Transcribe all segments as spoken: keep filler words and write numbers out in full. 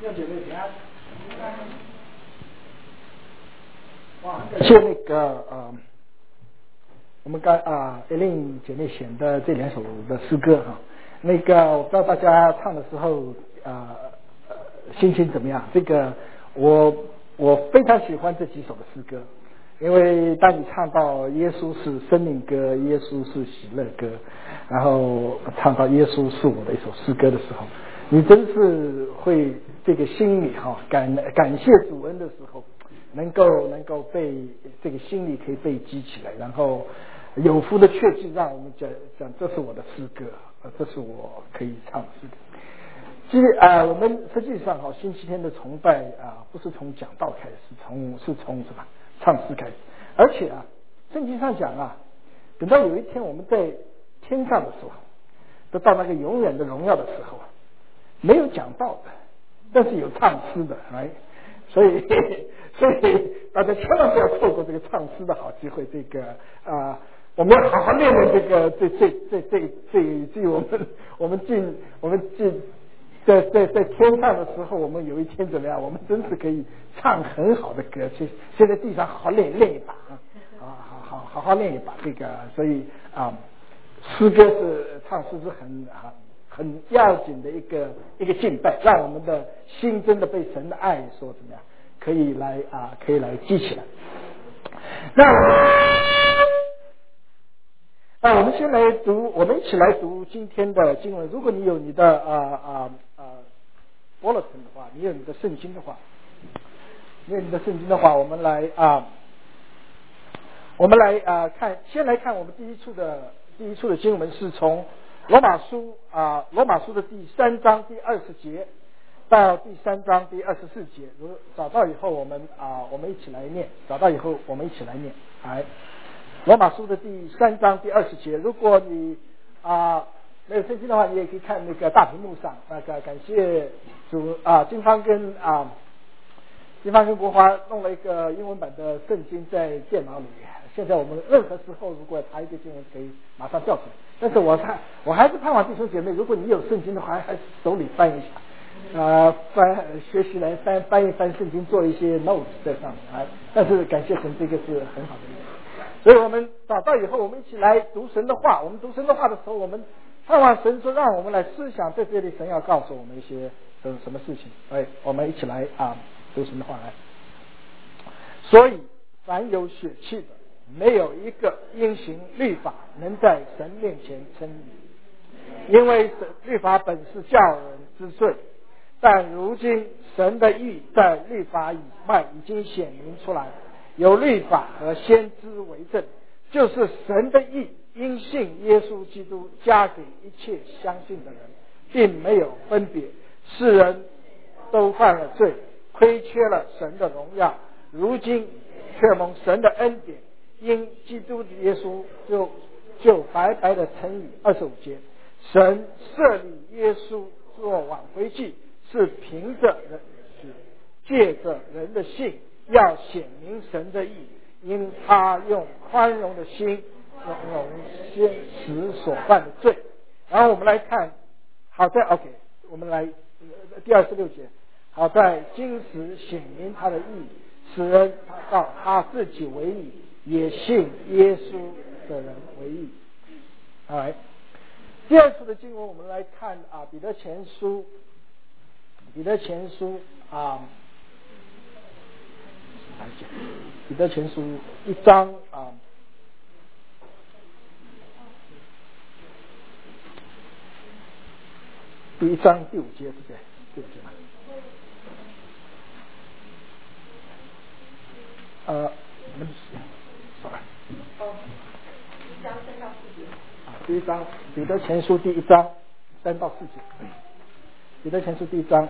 弟兄姐妹平安。哇，感谢那个呃，我们刚啊艾琳姐妹选的这两首的诗歌哈。那个我不知道大家唱的时候啊呃心情怎么样？这个我我非常喜欢这几首的诗歌，因为当你唱到耶稣是生命歌，耶稣是喜乐歌，然后唱到耶稣是我的一首诗歌的时候，你真是会这个心里哈感感谢主恩的时候，能够能够被这个心里可以被激起来，然后有福的确据让我们讲讲这是我的诗歌，呃，这是我可以唱的诗歌。其实啊、呃，我们实际上哈星期天的崇拜啊、呃，不是从讲道开始，从是从什么唱诗开始，而且啊，圣经上讲啊，等到有一天我们在天上的时候，得到那个永远的荣耀的时候，没有讲道的，但是有唱诗的，哎，所以所以大家千万不要错过这个唱诗的好机会。这个啊、呃，我们要好好练练这个这这这这这以至于我们我们进我们进在在在天上的时候，我们有一天怎么样？我们真是可以唱很好的歌。现现在地上好好练练一把啊，好好好好好练一把这个。所以啊，诗歌是唱诗是很啊。很要紧的一个一个敬拜，让我们的心真的被神的爱所怎么样，可以来啊，可以来激起来。那我们那我们先来读，我们一起来读今天的经文。如果你有你的啊啊啊 bulletin 的话，你有你的圣经的话，你有你的圣经的话，我们来啊，我们来啊看，先来看我们第一处的第一处的经文是从罗马书啊，罗马书的第三章第二十节到第三章第二十四节。如找到以后，我们啊，我们一起来念。找到以后，我们一起来念。来，罗马书的第三章第二十节。如果你啊没有圣经的话，你也可以看那个大屏幕上。那个感谢主啊，金芳跟啊，金芳跟国华弄了一个英文版的圣经在电脑里。现在我们任何时候如果查一个经文，可以马上调出来。但是我看我还是盼望弟兄姐妹，如果你有圣经的话，还是手里翻一下，呃，翻学习来翻翻一翻圣经，做一些 notes 在上面啊。但是感谢神，这个是很好的一个。所以我们找到以后，我们一起来读神的话。我们读神的话的时候，我们盼望神说，让我们来思想在这里神要告诉我们一些什什么事情。哎，我们一起来啊读神的话来。所以凡有血气的，没有一个因行律法能在神面前称义，因为律法本是叫人知罪，但如今神的义在律法以外已经显明出来，有律法和先知为证，就是神的义因信耶稣基督加给一切相信的人，并没有分别，世人都犯了罪，亏缺了神的荣耀，如今却蒙神的恩典，因基督耶稣就就白白的称义。二十五节，神设立耶稣做挽回祭，是凭着人是借着人的信，要显明神的义，因他用宽容的心容先使所犯的罪。然后我们来看，好在 OK， 我们来第二十六节，好在今时显明他的义，使人到他自己为义，也信耶稣的人为义。来，第二处的经文我们来看啊，彼得前书，彼得前书啊，彼得前书一章啊，第一章第五节是不是？第五节吗？呃，我们少了。哦，一章三到四节。啊，第一章彼得前书第一章三到四节。彼得前书第一章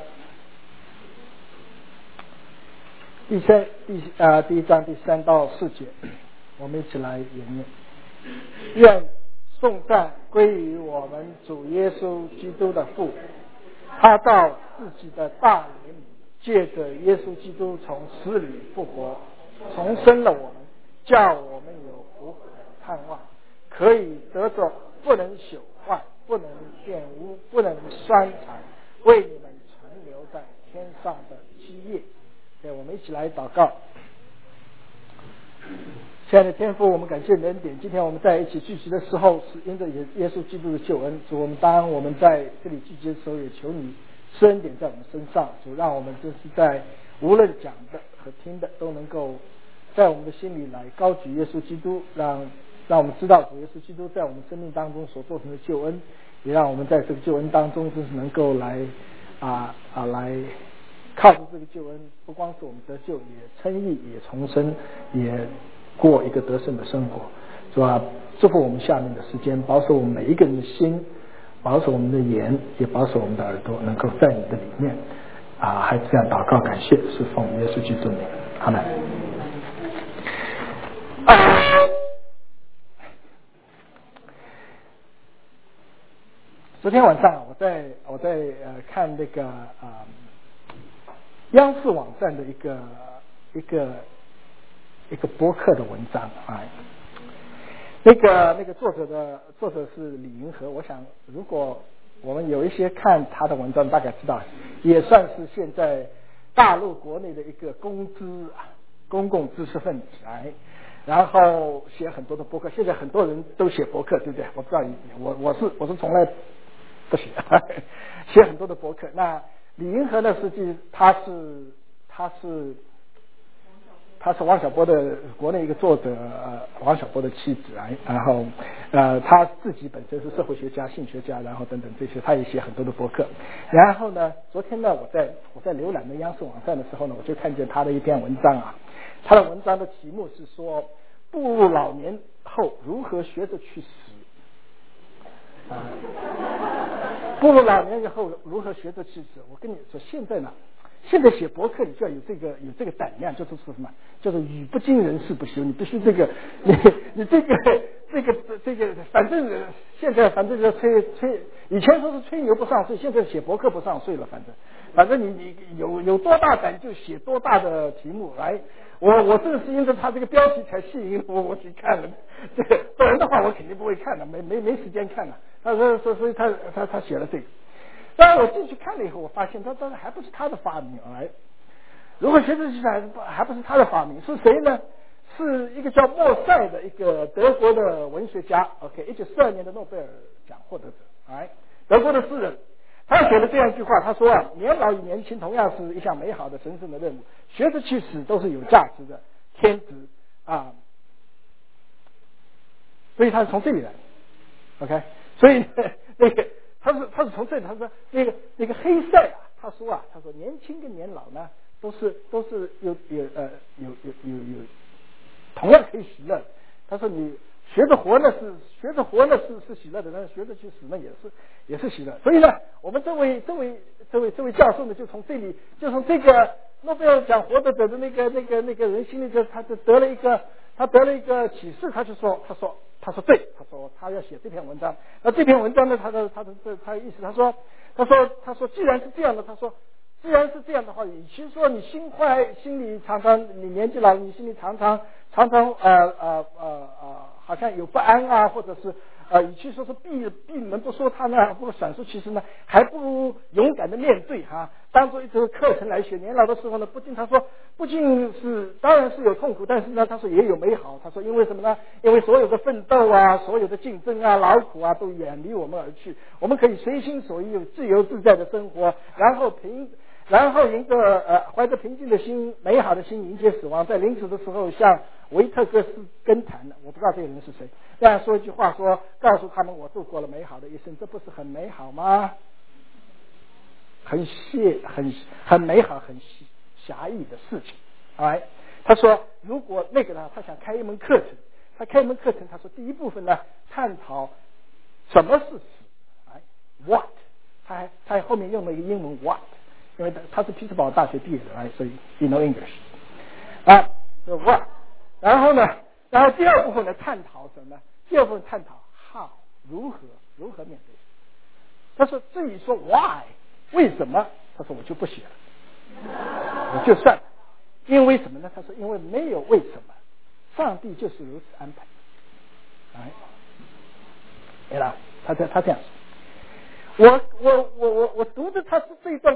第三第啊、呃、第一章第三到四节，我们一起来演念。愿颂赞归于我们主耶稣基督的父，他照自己的大能，借着耶稣基督从死里复活，重生了我们，叫我们有福盼望，可以得着不能朽坏、不能玷污、不能衰残，为你们存留在天上的七页。对，我们一起来祷告。亲爱的天父，我们感谢你的恩典。今天我们在一起聚集的时候，是因着耶耶稣基督的救恩。主，我们当我们在这里聚集的时候，也求你施恩典在我们身上。主，让我们真是在无论讲的和听的，都能够在我们的心里来高举耶稣基督，让让我们知道主耶稣基督在我们生命当中所做成的救恩，也让我们在这个救恩当中，真是能够来啊啊来靠着这个救恩，不光是我们得救，也称义，也重生，也过一个得胜的生活，是吧？祝福我们下面的时间，保守我们每一个人的心，保守我们的眼，也保守我们的耳朵，能够在你的里面啊，还这样祷告感谢，是奉耶稣基督名，阿们。昨天晚上我在我在呃看那个啊、呃、央视网站的一个一个一个播客的文章啊，那个那个作者的作者是李银河，我想如果我们有一些看他的文章，大概知道也算是现在大陆国内的一个公知公共知识分子哎。然后写很多的博客，现在很多人都写博客，对不对？我不知道你，我我是我是从来不写，写很多的博客。那李银河呢，实际他是他是他是王小波的国内一个作者，呃，王小波的妻子啊，然后呃他自己本身是社会学家、性学家，然后等等这些，他也写很多的博客。然后呢，昨天呢，我在我在浏览的央视网站的时候呢，我就看见他的一篇文章啊。他的文章的题目是说，步入老年后如何学着去死。啊，步入老年以后如何学着去死？我跟你说，现在呢，现在写博客你就要有这个有这个胆量，就是什么？叫做语不惊人誓不休。你必须这个，你你这个这个这个，反正现在反正就吹吹，以前说是吹牛不上税，现在写博客不上税了，反正。反正你你有有多大胆就写多大的题目来，我我正是因着他这个标题才吸引我我去看了，这个不然的话我肯定不会看的，没没没时间看了。他说说所以他他他写了这个，当然我进去看了以后，我发现他当然还不是他的发明哎，如果学着去还不还不是他的发明，是谁呢？是一个叫莫塞的一个德国的文学家 ，OK， 一九四二年的诺贝尔奖获得者，哎，德国的诗人。他写了这样一句话，他说啊，年老与年轻同样是一项美好的神圣的任务，学着去死都是有价值的天职啊。所以他是从这里来 ，OK， 所以那个他是他是从这里，他说那个那个黑塞啊，他说啊，他说年轻跟年老呢，都是都是有有呃有有有有同样可以喜乐。他说你。学着活呢是学着活呢是是喜乐的，但是学着去死呢也是也是喜乐。所以呢，我们这位这位这位这位教授呢，就从这里就从这个诺贝尔奖获得者的那个那个那个人心里，就他就得了一个他得了一个启示，他就说他说他说对，他说他要写这篇文章。那这篇文章呢，他的他的这他的意思，他说他说他说既然是这样的，他说。既然是这样的话，与其说你心怀心里常常你年纪老，你心里常常常常呃呃呃呃，好像有不安啊，或者是呃，与其说是闭闭门不说他呢，不闪烁，其实呢，还不如勇敢的面对哈、啊，当做一个课程来学。年老的时候呢，不仅他说，不仅是当然是有痛苦，但是呢，他说也有美好。他说因为什么呢？因为所有的奋斗啊，所有的竞争啊、劳苦啊，都远离我们而去，我们可以随心所欲、自由自在的生活，然后凭。然后迎着呃怀着平静的心、美好的心迎接死亡，在临死的时候向维特哥斯根谈的，我不知道这个人是谁，这样说一句话说，告诉他们我度过了美好的一生，这不是很美好吗？很谢很很美好、很狭义的事情。哎，他说如果那个呢，他想开一门课程，他开一门课程，他说第一部分呢，探讨什么是死，哎 ，what， 他还他还后面用了一个英文 what。因为他是匹兹堡大学毕业的，哎，所以 he know English 啊，so what？ 然后呢，然后第二部分呢，探讨什么？第二部分探讨 how 如何如何面对。他说至于说 why 为什么，他说我就不写了，我就算了，因为什么呢？他说因为没有为什么，上帝就是如此安排。哎，对了，他他他这样说。我我我我我读着他是这一段，他给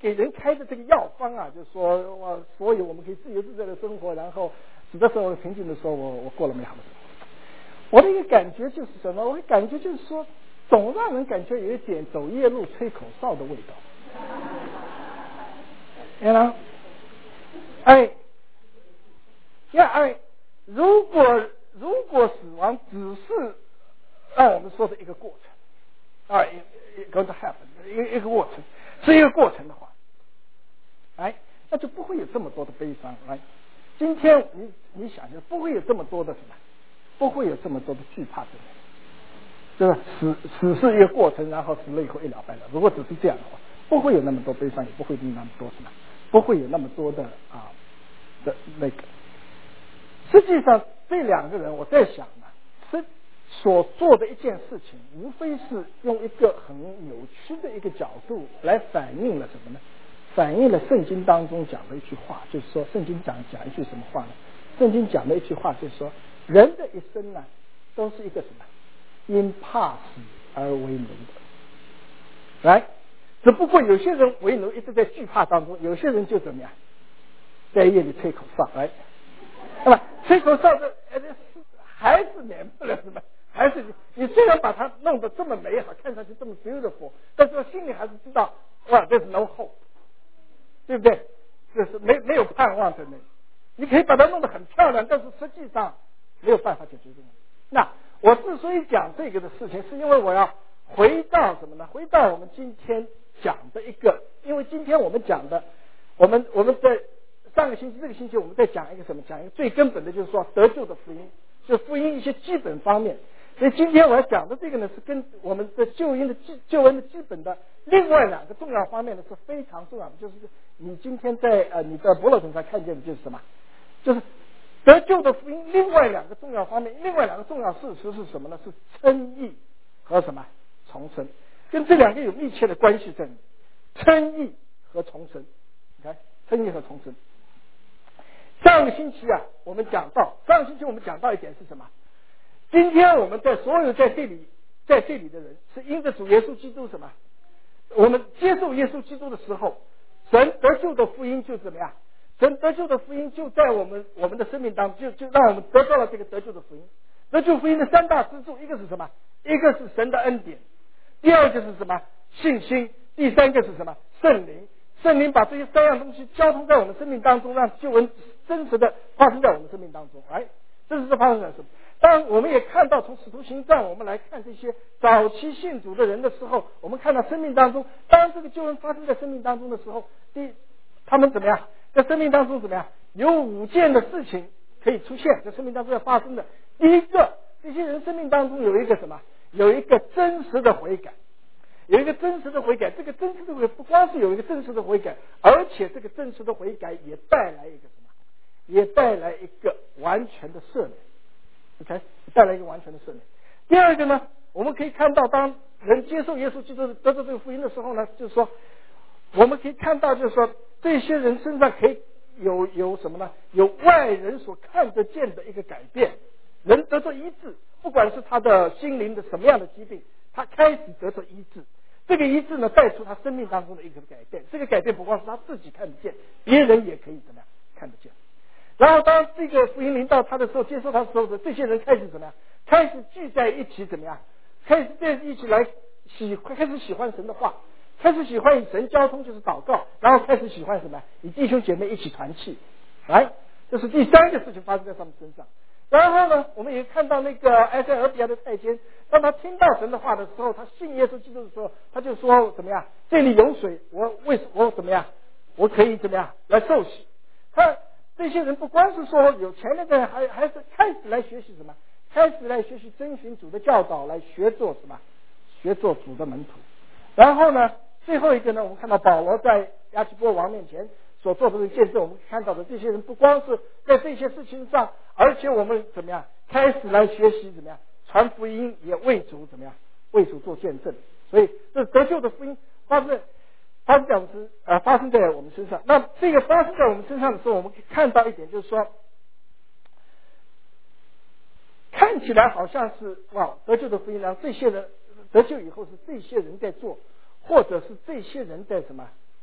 给人开的这个药方啊，就是说哇，所以我们可以自由自在的生活，然后使得生活平静的时候，我我过了美好的生活。我的一个感觉就是什么？我的感觉就是说，总让人感觉有一点走夜路吹口哨的味道。you know， 哎，呀哎，如果如果死亡只是按我们说的一个过程，啊，going to happen， 一个一个过程，是一个过程的话，哎，那就不会有这么多的悲伤。来，今天你你想想，不会有这么多的什么，不会有这么多的惧怕的人，对吧？死死是一个过程，然后死了以后一了百了。如果只是这样的话，不会有那么多悲伤，也不会有那么多什么，不会有那么多的啊的那个。实际上，这两个人，我在想呢，是所做的一件事情，无非是用一个很扭曲的一个角度来反映了什么呢？反映了圣经当中讲的一句话，就是说，圣经讲讲一句什么话呢？圣经讲的一句话就是说，人的一生呢，都是一个什么？因怕死而为奴的。来，只不过有些人为奴一直在惧怕当中，有些人就怎么样，在夜里吹口哨，来，那么吹口哨的还是免不了什么？还是你虽然把它弄得这么美好，看上去这么 beautiful， 但是心里还是知道，哇 ，there's no hope， 对不对？就是没没有盼望在那里。你可以把它弄得很漂亮，但是实际上没有办法解决这个问题。那我之所以讲这个的事情，是因为我要回到什么呢？回到我们今天讲的一个，因为今天我们讲的，我们我们在上个星期、这个星期我们在讲一个什么？讲一个最根本的，就是说得救的福音，就福音一些基本方面。所以今天我要讲的这个呢，是跟我们的救恩的基救恩的基本的另外两个重要方面呢是非常重要的。就是你今天在呃你的博乐城上看见的就是什么？就是得救的福音另外两个重要方面，另外两个重要事实是什么呢？是称义和什么重生，跟这两个有密切的关系在里面。称义和重生，你看称义和重生。上个星期啊，我们讲到上个星期我们讲到一点是什么？今天我们在所有在这里在这里的人，是因着主耶稣基督什么？我们接受耶稣基督的时候，神得救的福音就怎么样？神得救的福音就在我们我们的生命当中，就就让我们得到了这个得救的福音。得救福音的三大支柱，一个是什么？一个是神的恩典，第二个是什么？信心，第三个是什么？圣灵。圣灵把这些三样东西交通在我们生命当中，让救恩真实的发生在我们生命当中。哎，这是发生在什么？当然，我们也看到从使徒行传，我们来看这些早期信主的人的时候，我们看到生命当中，当这个救恩发生在生命当中的时候，第他们怎么样？在生命当中怎么样？有五件的事情可以出现，在生命当中要发生的。第一个，这些人生命当中有一个什么？有一个真实的悔改，有一个真实的悔改。这个真实的悔改不光是有一个真实的悔改，而且这个真实的悔改也带来一个什么？也带来一个完全的赦免。OK， 带来一个完全的赦免。第二个呢，我们可以看到，当人接受耶稣基督得到这个福音的时候呢，就是说，我们可以看到，就是说，这些人身上可以有有什么呢？有外人所看得见的一个改变，人得到医治，不管是他的心灵的什么样的疾病，他开始得到医治。这个医治呢，带出他生命当中的一个改变。这个改变不光是他自己看得见，别人也可以怎么样看得见。然后当这个福音临到他的时候，接受他的时候，这些人开始怎么样？开始聚在一起怎么样？开始在一起来喜，开始喜欢神的话，开始喜欢与神交通，就是祷告，然后开始喜欢什么？与弟兄姐妹一起团契。来，这是第三个事情发生在他们身上。然后呢，我们也看到那个埃塞俄比亚的太监，当他听到神的话的时候，他信耶稣基督的时候，他就说怎么样？这里有水，我为我怎么样？我可以怎么样来受洗？他这些人不光是说有前面的人，还还是开始来学习什么？开始来学习遵循主的教导，来学做什么？学做主的门徒。然后呢，最后一个呢，我们看到保罗在亚基波王面前所做的这个见证，我们看到的这些人不光是在这些事情上，而且我们怎么样开始来学习怎么样传福音，也为主怎么样为主做见证。所以这得救的福音发生发生在我们身呃发生在我们身上。那这个发生在我们身上的时候，我们可以看到一点，就是说，看起来好像是哇得救的福音，然后这些人得救以后是这些人在做，或者是这些人在什么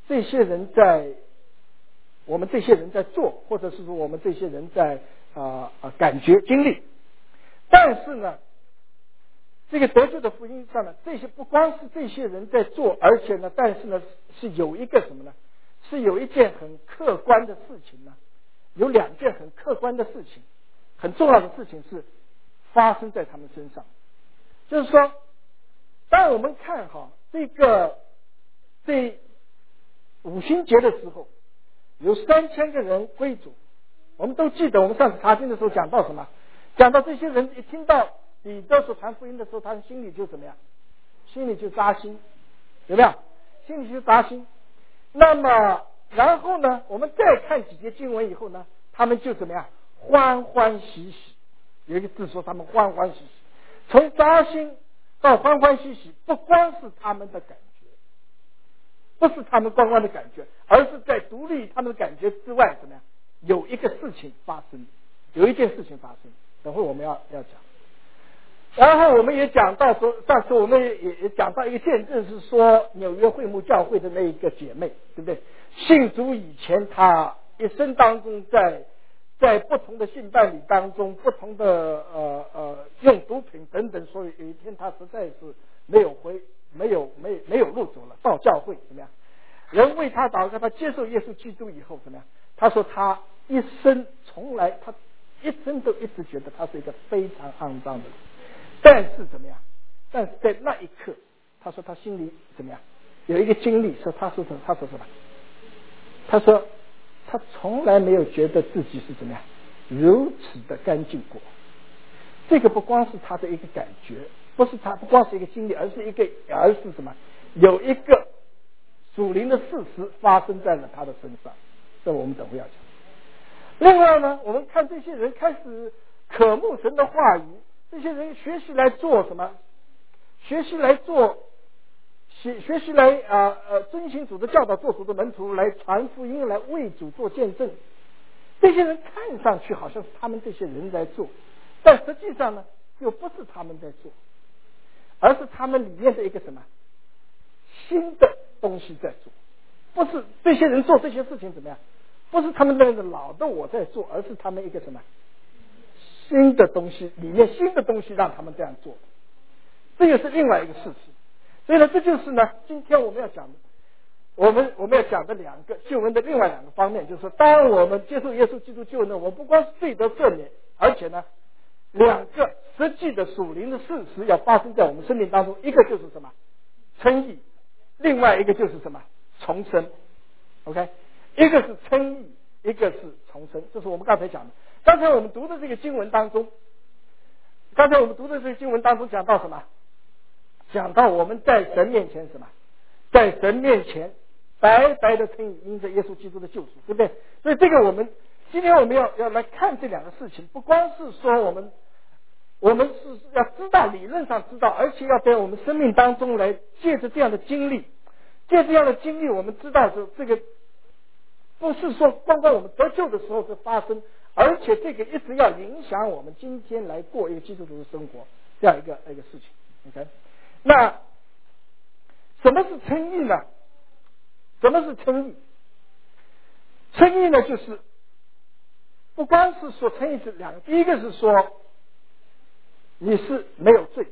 这些人在我们这些人在做，或者是说我们这些人在啊啊、呃、感觉经历。但是呢，这个得救的福音上呢，这些不光是这些人在做，而且呢，但是呢是有一个什么呢？是有一件很客观的事情呢，有两件很客观的事情，很重要的事情是发生在他们身上。就是说，当我们看哈这个这五旬节的时候，有三千个人归主。我们都记得，我们上次查经的时候讲到什么？讲到这些人一听到彼得所传福音的时候，他的心里就怎么样？心里就扎心，有没有？心里就扎心。那么，然后呢？我们再看几节经文以后呢，他们就怎么样？欢欢喜喜。有一个字说他们欢欢喜喜，从扎心到欢欢喜喜，不光是他们的感觉，不是他们光光的感觉，而是在独立他们的感觉之外，怎么样？有一个事情发生，有一件事情发生。等会我们要要讲。然后我们也讲到说，上次我们也也讲到一个见证，是说纽约会幕教会的那一个姐妹，对不对？信主以前，她一生当中在在不同的性伴侣当中，不同的呃呃用毒品等等，所以有一天她实在是没有回，没有没没有路走了，到教会怎么样？人为她祷告，她接受耶稣基督以后怎么样？她说她一生从来她一生都一直觉得她是一个非常肮脏的人。但是怎么样？但是在那一刻，他说他心里怎么样？有一个经历，说他说什么？他说什么？他说他从来没有觉得自己是怎么样如此的干净过。这个不光是他的一个感觉，不是他不光是一个经历，而是一个而是什么？有一个属灵的事实发生在了他的身上。这我们等会要讲。另外呢，我们看这些人开始渴慕神的话语。这些人学习来做什么？学习来做，学学习来啊呃遵行主的教导，做主的门徒，来传福音，来为主做见证。这些人看上去好像是他们这些人在做，但实际上呢，又不是他们在做，而是他们里面的一个什么新的东西在做。不是这些人做这些事情怎么样？不是他们那个老的我在做，而是他们一个什么？新的东西里面新的东西让他们这样做，这也是另外一个事情。所以呢，这就是呢，今天我们要讲的，我们我们要讲的两个救恩的另外两个方面，就是说，当我们接受耶稣基督救恩呢，我们不光是罪得赦免，而且呢，两个实际的属灵的事实要发生在我们生命当中，一个就是什么称义，另外一个就是什么重生。OK， 一个是称义，一个是重生，这是我们刚才讲的。刚才我们读的这个经文当中，刚才我们读的这个经文当中讲到什么？讲到我们在神面前什么？在神面前白白的称义，因着耶稣基督的救赎，对不对？所以这个我们今天我们要要来看这两个事情，不光是说我们我们是要知道理论上知道，而且要在我们生命当中来借着这样的经历，借这样的经历，我们知道这这个不是说光光我们得救的时候是发生。而且这个一直要影响我们今天来过一个基督徒的生活，这样一个一个事情。OK， 那什么是称义呢？什么是称义？称义呢，就是不光是说称义是两个，第一个是说你是没有罪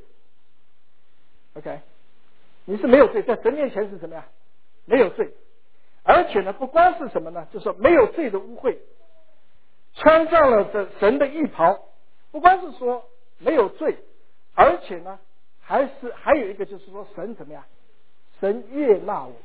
，OK， 你是没有罪，在神面前是怎么样？没有罪，而且呢，不光是什么呢？就是说没有罪的污秽。穿上了这神的义袍，不光是说没有罪，而且呢，还是还有一个就是说神怎么样？神悦纳我们。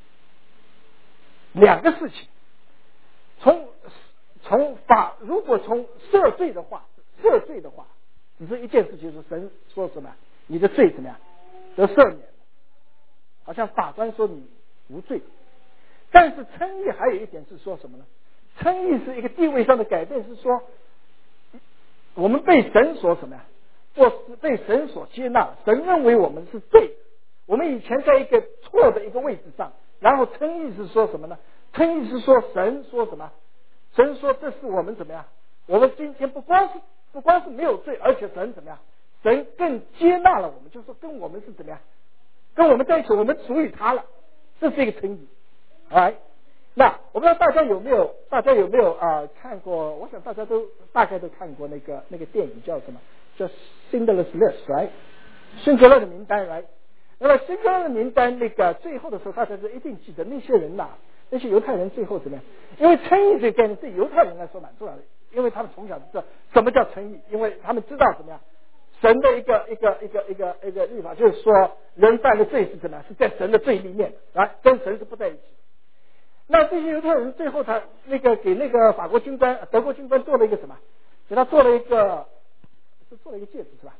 两个事情，从从法，如果从赦罪的话，赦罪的话，只是一件事情，是神说什么？你的罪怎么样？得赦免了，好像法官说你无罪。但是称义还有一点是说什么呢？称义是一个地位上的改变，是说我们被神所什么呀？或是被神所接纳，神认为我们是对的。我们以前在一个错的一个位置上，然后称义是说什么呢？称义是说神说什么？神说这是我们怎么样？我们今天不光是不光是没有罪，而且神怎么样？神更接纳了我们，就是说跟我们是怎么样？跟我们在一起，我们属于他了，这是一个称义。 哎，那我不知道大家有没有，大家有没有啊、呃、看过？我想大家都大概都看过那个那个电影叫什么？叫《Schindler's List》，right？ 辛德勒的名单，right？ 那么辛德勒的名单那个最后的时候，大家就一定记得那些人呐、啊，那些犹太人最后怎么样？因为称义这个概念对犹太人来说蛮重要的，因为他们从小知道什么叫称义，因为他们知道怎么样。神的一个一个一个一个一个律法，就是说人犯的罪是怎么样？是在神的罪里面的，啊，跟神是不在一起的。那这些犹太人最后他那个给那个法国军官、德国军官做了一个什么？给他做了一个是做了一个戒指是吧？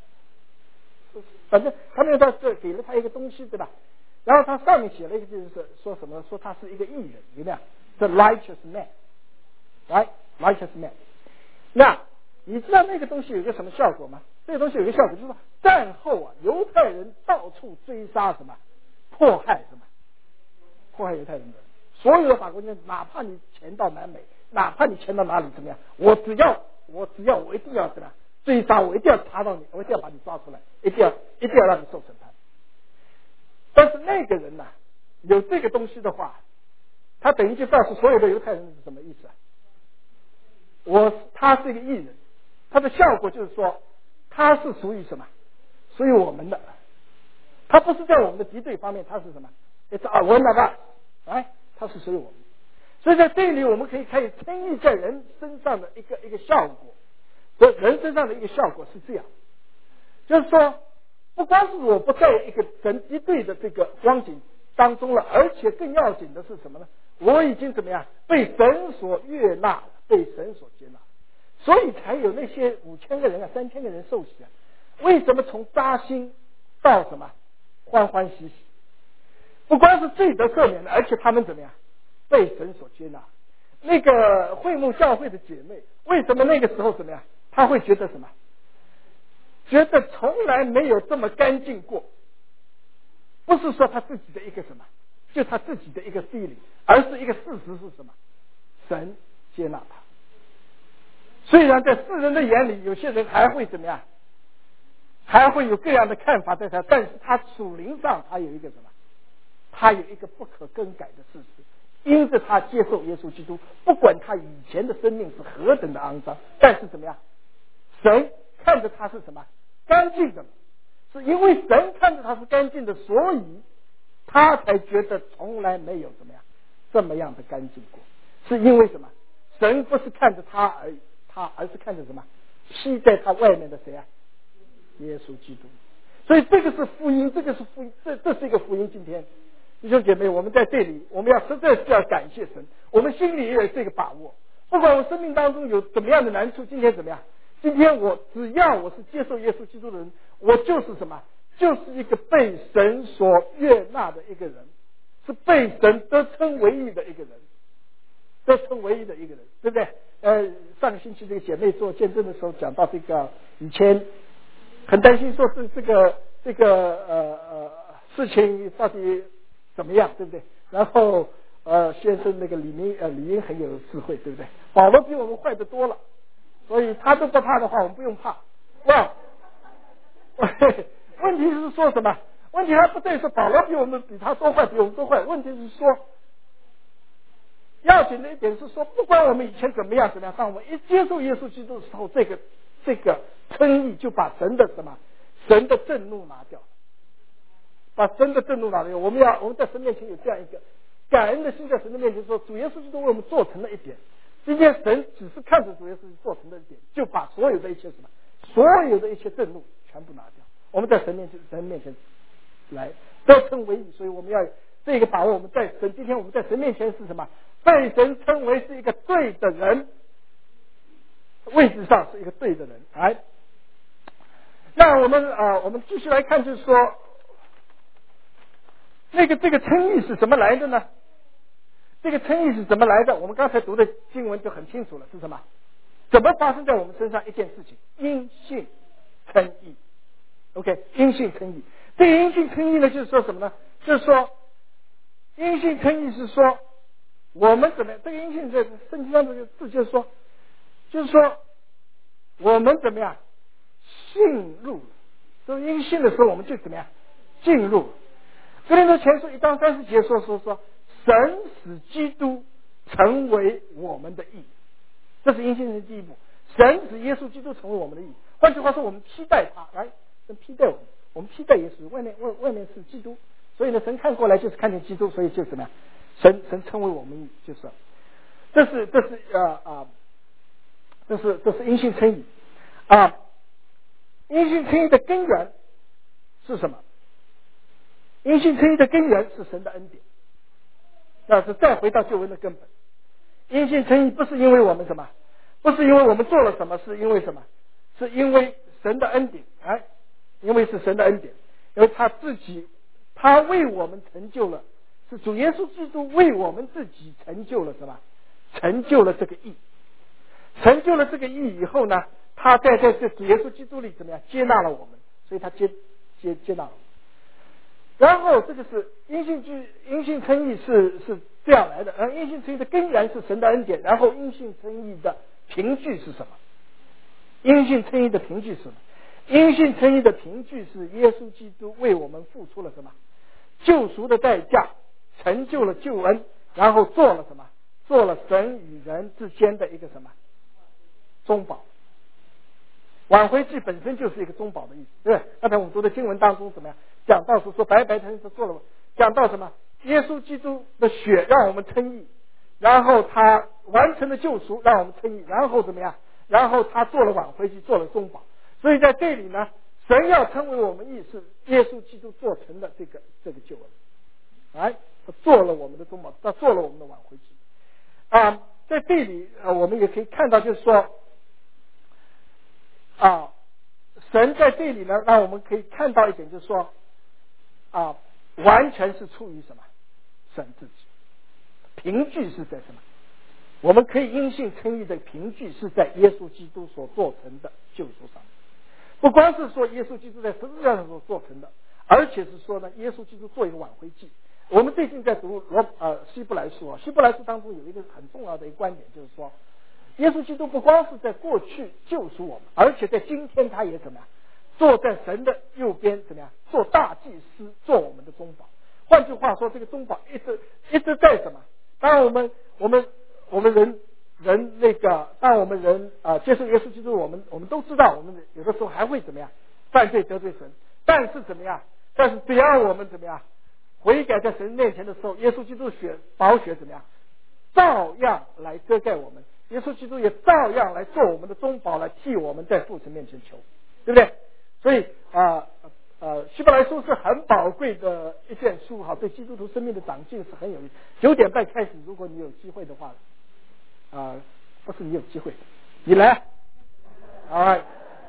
反正他们在这给了他一个东西对吧？然后他上面写了一个就是说什么？说他是一个义人，有没有 ？The righteous man，right？ Righteous man。那你知道那个东西有一个什么效果吗？这个东西有一个效果，就是说战后啊，犹太人到处追杀什么，迫害什么，迫害犹太人的。所有的法国军，哪怕你潜到南美，哪怕你潜到哪里怎么样，我只要我只要我一定要怎么样追杀，我一定要查到你，我一定要把你抓出来，一定要一定要让你受审判。但是那个人呢、啊，有这个东西的话，他等于就告诉所有的犹太人是什么意思啊？我他是一个义人，他的效果就是说他是属于什么？属于我们的，他不是在我们的敌对方面，他是什么 ？It's our one of us， 哎，他是属于我们。所以在这里我们可以可以称义在人身上的一个一个效果，所以人身上的一个效果是这样，就是说不光是我不在一个神敌对的这个光景当中了，而且更要紧的是什么呢？我已经怎么样被神所悦纳了，被神所接纳，所以才有那些五千个人啊，三千个人受洗啊。为什么从扎心到什么欢欢喜喜？不光是罪得赦免了，而且他们怎么样被神所接纳？那个会幕教会的姐妹，为什么那个时候怎么样？她会觉得什么？觉得从来没有这么干净过。不是说她自己的一个什么，就她自己的一个 feeling， 而是一个事实是什么？神接纳她。虽然在世人的眼里，有些人还会怎么样？还会有各样的看法在他，但是他属灵上他有一个什么？他有一个不可更改的事实，因着他接受耶稣基督，不管他以前的生命是何等的肮脏，但是怎么样？神看着他是什么？干净的，是因为神看着他是干净的，所以他才觉得从来没有怎么样这么样的干净过。是因为什么？神不是看着他而已，他而是看着什么？披在他外面的谁啊？耶稣基督。所以这个是福音，这个是福音，这这是一个福音。今天弟兄姐妹，我们在这里，我们要实在是要感谢神，我们心里也有这个把握。不管我生命当中有怎么样的难处，今天怎么样？今天我只要我是接受耶稣基督的人，我就是什么？就是一个被神所悦纳的一个人，是被神得称为义的一个人，得称为义的一个人，对不对？呃，上个星期这个姐妹做见证的时候讲到这个，以前很担心说是这个这个呃呃事情到底怎么样，对不对？然后呃先生那个李明呃李英很有智慧，对不对？保罗比我们坏得多了，所以他都不怕的话，我们不用怕。哇，问题是说什么？问题还不在于说保罗比我们比他多坏，比我们多坏。问题是说，要紧的一点是说，不管我们以前怎么样怎么样，当我们一接受耶稣基督的时候，这个这个称义就把神的什么神的震怒拿掉，把神的震怒拿掉。我们要我们在神面前有这样一个感恩的心，在神的面前说，主耶稣基督为我们做成了一点。今天神只是看着主耶稣做成的一点，就把所有的一切什么，所有的一切震怒全部拿掉。我们在神面前，神面前来得称为义，所以我们要这个把握。我们在神今天我们在神面前是什么？被神称为是一个对的人，位置上是一个对的人。来，那我们啊、呃，我们继续来看，就是说，那个这个称义是怎么来的呢？这个称义是怎么来的？我们刚才读的经文就很清楚了，是什么？怎么发生在我们身上一件事情？因信称义。OK， 因信称义。这个因信称义呢，就是说什么呢？就是说，因信称义是说，我们怎么样？这个因信在圣经上这个字就是说，就是说，我们怎么样信入？所以因信的时候，我们就怎么样进入？哥林多前书一章三十节说说说， 神使基督成为我们的义，这是因信称义第一步。神使耶稣基督成为我们的义，换句话说，我们披戴他，来，神披戴我们，我们披戴耶稣，外面外外面是基督，所以呢，神看过来就是看见基督，所以就怎么样，神神称为我们义，就是，这是这是呃啊，这是这是因信称义啊，因信称义的根源是什么？因信称义的根源是神的恩典，那是再回到救恩的根本。因信称义不是因为我们什么，不是因为我们做了什么，是因为什么？是因为神的恩典，哎，因为是神的恩典，因为他自己，他为我们成就了，是主耶稣基督为我们自己成就了什么？成就了这个义，成就了这个义以后呢，他在在这主耶稣基督里怎么样接纳了我们，所以他接接接纳了我们。然后这个是因信具因信称义是是这样来的，而因信称义的根源是神的恩典，然后因信称义的凭据是什么？因信称义的凭据是什么？因信称义的凭据是耶稣基督为我们付出了什么？救赎的代价，成就了救恩，然后做了什么？做了神与人之间的一个什么中保。挽回祭本身就是一个中保的意思，对不对？刚才我们读的经文当中怎么样讲到是说白白称是做了，讲到什么？耶稣基督的血让我们称义，然后他完成了救赎让我们称义，然后怎么样？然后他做了挽回祭，做了中保。所以在这里呢，神要称为我们义，是耶稣基督做成的这个这个救恩，哎，他做了我们的中保，他做了我们的挽回祭啊。在这里呃，我们也可以看到，就是说啊，神在这里呢，让我们可以看到一点，就是说啊，完全是出于什么？神自己。凭据是在什么？我们可以因信称义的凭据是在耶稣基督所做成的救赎上面。不光是说耶稣基督在十字架上所做成的，而且是说呢，耶稣基督做一个挽回祭。我们最近在读罗呃希伯来书啊，希伯来书当中有一个很重要的一个观点，就是说，耶稣基督不光是在过去救赎我们，而且在今天他也怎么样，坐在神的右边怎么样，做大祭司，做我们的中保。换句话说，这个中保一直一直在什么？当然我们我们我们人人那个，当我们人啊、呃、接受耶稣基督，我们我们都知道，我们有的时候还会怎么样犯罪得罪神，但是怎么样？但是只要我们怎么样悔改在神面前的时候，耶稣基督血宝血怎么样，照样来遮盖我们。耶稣基督也照样来做我们的中保，来替我们在父神面前求，对不对？所以啊呃希伯来书是很宝贵的一卷书哈，对基督徒生命的长进是很有意思。九点半开始，如果你有机会的话。啊、呃，不是你有机会，你来 ，All right,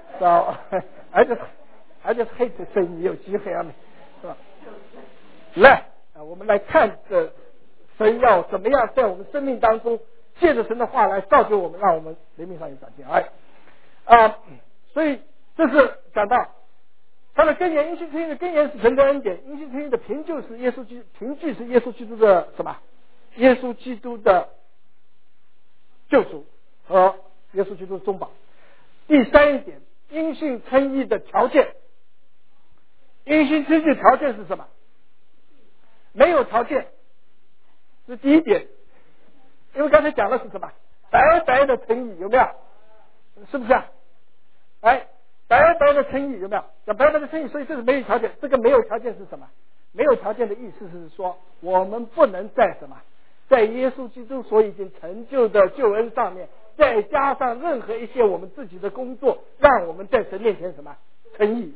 so I just I just hate to say 你有机会啊，是吧？来啊，我们来看这神要怎么样在我们生命当中，借着神的话来造就我们，让我们灵命上有长进。哎，啊，所以这是讲到它的根源，因信称义的根源是神的恩典，因信称义的凭据是耶稣基凭据是耶稣基督的什么？耶稣基督的救赎和耶稣基督的中保。第三一点，因信称义的条件，因信称义的条件是什么？没有条件，是第一点。因为刚才讲的是什么？白白的称义，有没有？是不是啊？哎，白白的称义有没有？讲白白的称义，所以这是没有条件。这个没有条件是什么？没有条件的意思是说，我们不能在什么？在耶稣基督所已经成就的救恩上面，再加上任何一些我们自己的工作，让我们在神面前什么称义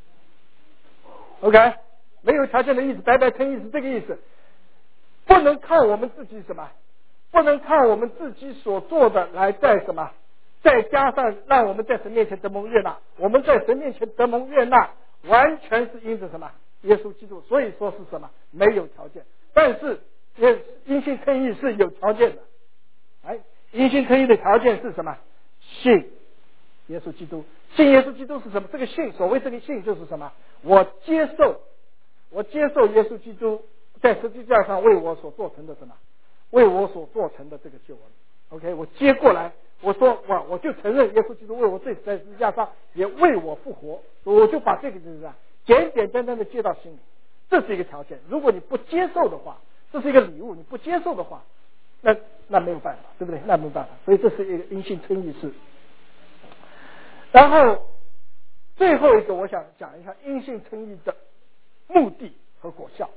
？OK， 没有条件的意思，白白称义是这个意思，不能靠我们自己什么，不能靠我们自己所做的来在什么，再加上让我们在神面前得蒙悦纳，我们在神面前得蒙悦纳，完全是因着什么？耶稣基督，所以说是什么？没有条件，但是。因信称义是有条件的，哎，因信称义的条件是什么？信耶稣基督，信耶稣基督是什么？这个信，所谓这个信就是什么？我接受，我接受耶稣基督在十字架上为我所做成的什么？为我所做成的这个救恩。OK， 我接过来，我说哇，我就承认耶稣基督为我罪死在十字架上，也为我复活，我就把这个就是简简单单的接到心里，这是一个条件。如果你不接受的话， 这是一个礼物，你不接受的话，那那没有办法，对不对？那没有办法，所以这是一个因信称义式。然后最后一个，我想讲一下因信称义的目的和果效。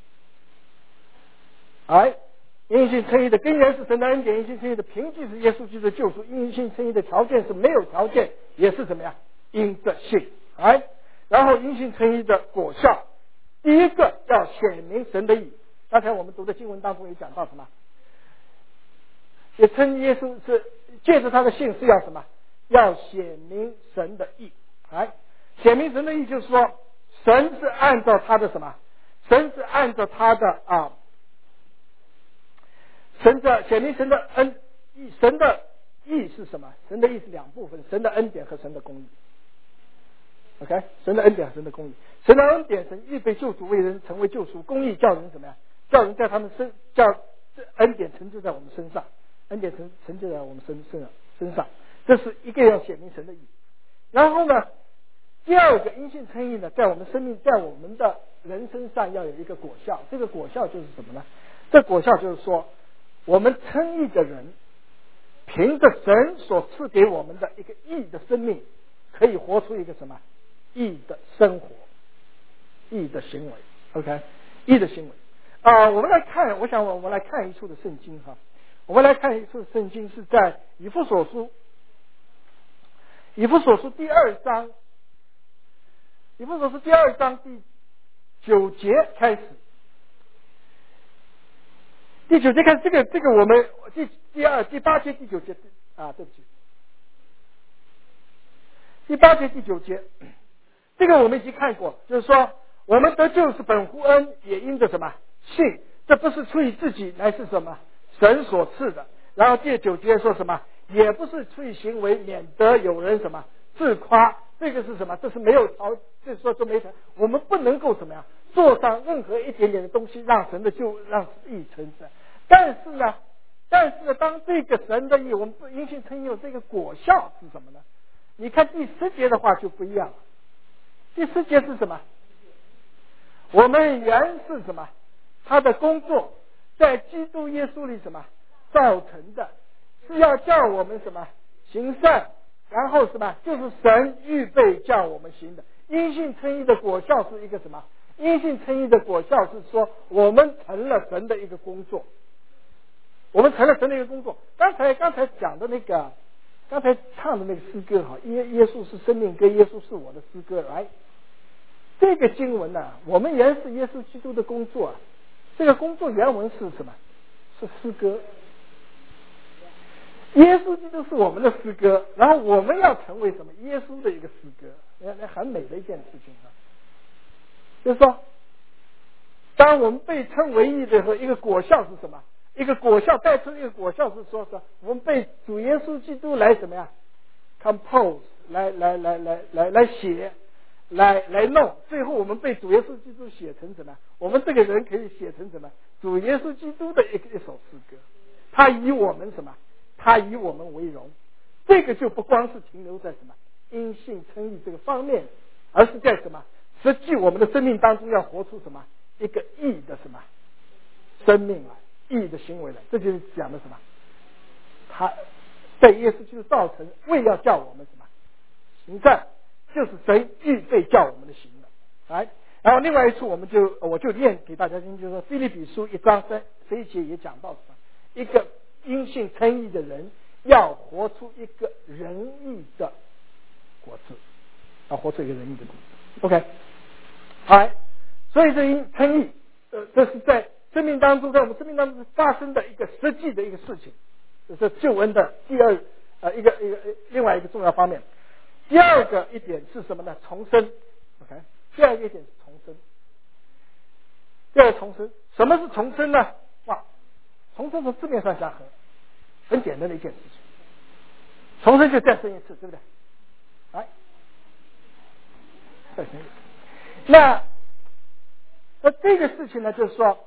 哎，因信称义的根源是神的恩典，因信称义的凭据是耶稣基督的救赎，因信称义的条件是没有条件，也是怎么样？因着信。哎，然后因信称义的果效，第一个要显明神的义。刚才我们读的经文当中也讲到什么？也称耶稣是借着他的信是要什么？要显明神的义。哎，显明神的义就是说，神是按照他的什么？神是按照他的啊，神的显明神的恩义，神的义是什么？神的义是两部分，神的恩典和神的公义。OK， 神的恩典和神的公义。神的恩典，神预备救主为人成为救赎；公义叫人怎么样？叫人在他们身，叫恩典成就在我们身上，恩典成成就在我们身身上身上。这是一个要显明神的义。然后呢，第二个因信称义呢，在我们生命，在我们的人身上要有一个果效。这个果效就是什么呢？这果效就是说，我们称义的人，凭着神所赐给我们的一个义的生命，可以活出一个什么义的生活，义的行为。OK， 义的行为。啊、呃，我们来看，我想我们来看一处的圣经哈。我们来看一处的圣经是在以弗所书，以弗所书第二章，以弗所书第二章第九节开始。第九节看这个，这个我们第第二、第八节、第九节啊，对不起，第八节、第九节，这个我们已经看过，就是说我们得救是本乎恩，也因着什么信，这不是出于自己，乃是什么神所赐的。然后第九节说什么，也不是出于行为，免得有人什么自夸。这个是什么？这是没有条，就是说这没条，我们不能够怎么样做上任何一点点的东西，让神的救让义成真。但是呢，但是呢，当这个神的义，我们因信称义有这个果效是什么呢？你看第十节的话就不一样了。第十节是什么？我们原是什么？他的工作在基督耶稣里什么造成的，是要叫我们什么行善，然后什么就是神预备叫我们行的。因信称义的果效是一个什么？因信称义的果效是说我们成了神的一个工作，我们成了神的一个工作。刚才刚才讲的那个，刚才唱的那个诗歌哈，耶耶稣是生命歌，耶稣是我的诗歌。来，这个经文呢、啊，我们原是耶稣基督的工作啊。这个工作原文是什么？是诗歌。耶稣基督是我们的诗歌，然后我们要成为什么？耶稣的一个诗歌，那那很美的一件事情啊。就是说，当我们被称为义的时候，一个果效是什么？一个果效带出一个果效是说是我们被主耶稣基督来怎么样 compose 来来来来来来写来来弄，最后我们被主耶稣基督写成什么？我们这个人可以写成什么？主耶稣基督的一个一首诗歌，他以我们什么？他以我们为荣。这个就不光是停留在什么因信称义这个方面，而是在什么实际我们的生命当中要活出什么一个义的什么生命来，义的行为来。这就是讲的什么？他在耶稣基督造成，为要叫我们什么行善，就是神预备叫我们的行的。来，然后另外一处我们就我就念给大家听，就是说腓立比书一章三十一节也讲到什么？一个因信称义的人要活出一个仁义的果子，要活出一个仁义的果子。OK， 好，所以这因称义，呃，这是在生命当中，在我们生命当中发生的一个实际的一个事情，这是救恩的第二呃一个一个另外一个重要方面。第二个一点是什么呢？重生。OK， 第二个一点是重生。第二个重生，什么是重生呢？哇，重生从字面上讲很很简单的一件事情，重生就再生一次，对不对？来，再生一次。那那这个事情呢，就是说，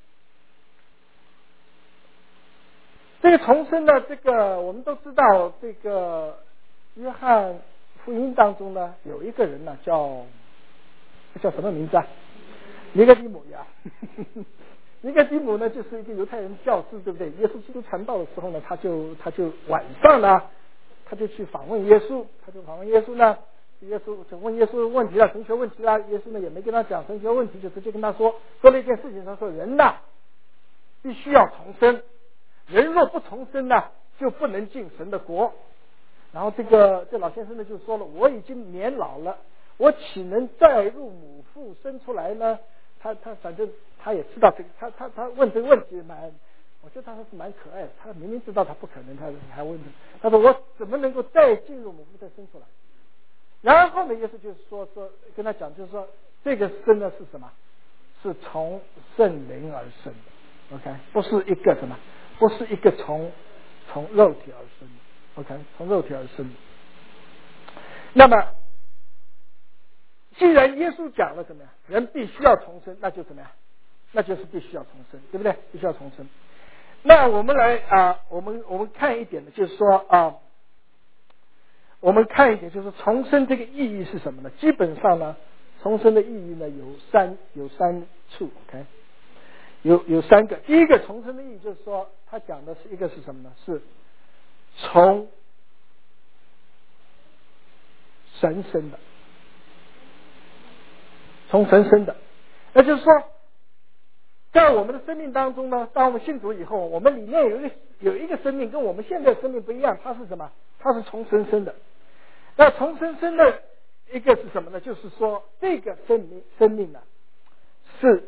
这个重生呢，这个我们都知道，这个约翰福音当中呢，有一个人呢叫叫什么名字啊？尼哥底母呀， 尼哥底母呢，就是一个犹太人教师，对不对？耶稣基督传道的时候呢，他就他就晚上呢，他就去访问耶稣，他就访问耶稣呢，耶稣就问耶稣问题了，神学问题啦，耶稣呢也没跟他讲神学问题，就直接跟他说说了一件事情，他说人呐必须要重生，人若不重生呢，就不能进神的国。然后这个这老先生呢就说了，我已经年老了，我岂能再入母腹生出来呢？他他反正他也知道这个，他他他问这个问题蛮，我觉得他还是蛮可爱的。他明明知道他不可能，他还问他，他说我怎么能够再进入母腹再生出来？然后呢，耶稣就是说说跟他讲，就是说这个生呢是什么？是从圣灵而生的 ，OK， 不是一个什么，不是一个从从肉体而生的 ，OK， 从肉体而生的。那么。既然耶稣讲了怎么样，人必须要重生，那就怎么样？那就是必须要重生，对不对？必须要重生。那我们来啊、呃，我们我们看一点呢，就是说啊、呃，我们看一点，就是重生这个意义是什么呢？基本上呢，重生的意义呢有三有三处 ，OK， 有有三个。第一个重生的意义就是说，他讲的是一个是什么呢？是从神生的。从神生的，那就是说，在我们的生命当中呢，当我们信主以后，我们里面有一个有一个生命跟我们现在的生命不一样，它是什么？它是从神生的。那从神生的一个是什么呢？就是说，这个生命生命呢，是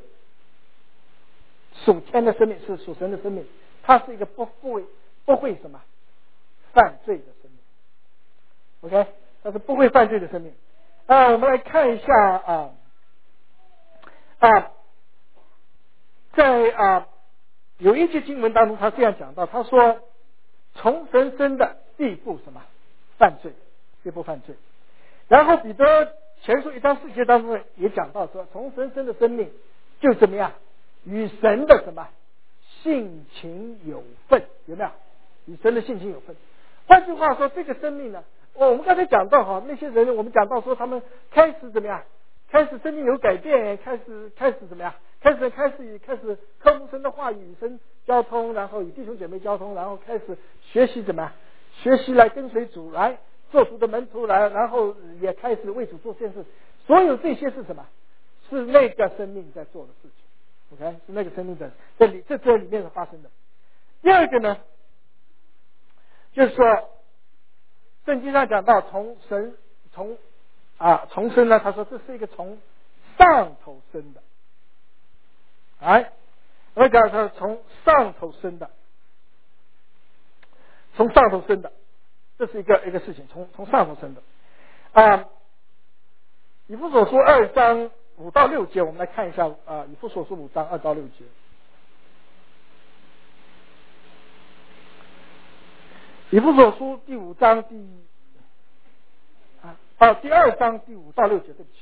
属天的生命，是属神的生命，它是一个不会不会什么犯罪的生命。OK， 它是不会犯罪的生命。啊，我们来看一下啊。啊，在啊有一节经文当中，他这样讲到，他说从神生的必不什么犯罪，必不犯罪。然后彼得前书一章四节当中也讲到说，从神生的生命就怎么样，与神的什么性情有份，有没有？与神的性情有份。换句话说，这个生命呢，我们刚才讲到哈，那些人我们讲到说他们开始怎么样？开始生命有改变，开始开始怎么样？开始开始以开始科目神的话语与神交通，然后与弟兄姐妹交通，然后开始学习怎么样？学习来跟随主，来做主的门徒来，然后也开始为主做件事。所有这些是什么？是那个生命在做的事情。OK， 是那个生命在这里这这里面是发生的。第二个呢，就是说圣经上讲到从神从。啊，重生呢？他说这是一个从上头生的，哎，我讲他从上头生的，从上头生的，这是一个一个事情，从从上头生的。啊，以弗所书二章五到六节，我们来看一下啊，以弗所书五章二到六节。以弗所书第五章第。好，第二章第五到六节，对不起，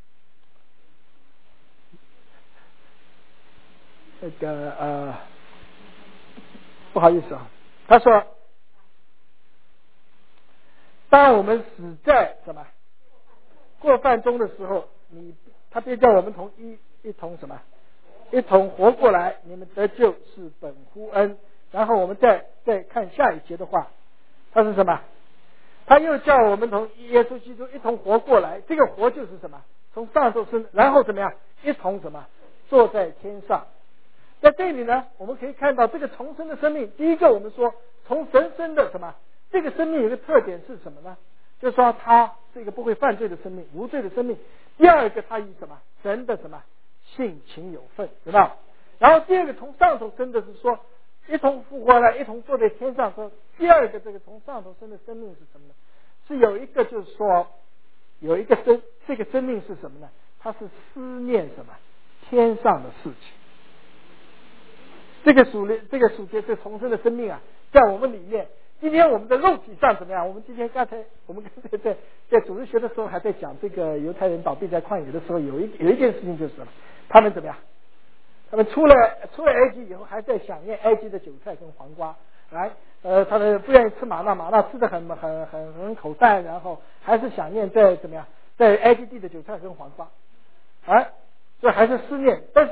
那个呃，不好意思啊，他说，当我们死在什么过犯中的时候，你他便叫我们同一一同什么，一同活过来，你们得救是本乎恩。然后我们再再看下一节的话，他是什么？他又叫我们同耶稣基督一同活过来，这个活就是什么？从上头生，然后怎么样？一同什么？坐在天上。在这里呢，我们可以看到这个重生的生命。第一个，我们说从神生的什么？这个生命有一个特点是什么呢？就是说它是一个不会犯罪的生命，无罪的生命。第二个，它以什么？神的什么性情有份，对吧？然后第二个，从上头生的是说一同复活了，一同坐在天上。说第二个，这个从上头生的生命是什么呢？是有一个，就是说有一个生，这个生命是什么呢？它是思念什么天上的事情。这个属灵，这个属这个重生的生命啊，在我们里面。今天我们的肉体上怎么样？我们今天刚才我们刚才在在主日学的时候还在讲这个犹太人倒闭在旷野的时候，有一有一件事情就是什么？他们怎么样？他们出了出了埃及以后，还在想念埃及的韭菜跟黄瓜。来，呃，他们不愿意吃玛纳，玛纳吃的很很很很口淡，然后还是想念在怎么样，在埃及地的韭菜跟黄瓜，哎，这还是思念。但是呢，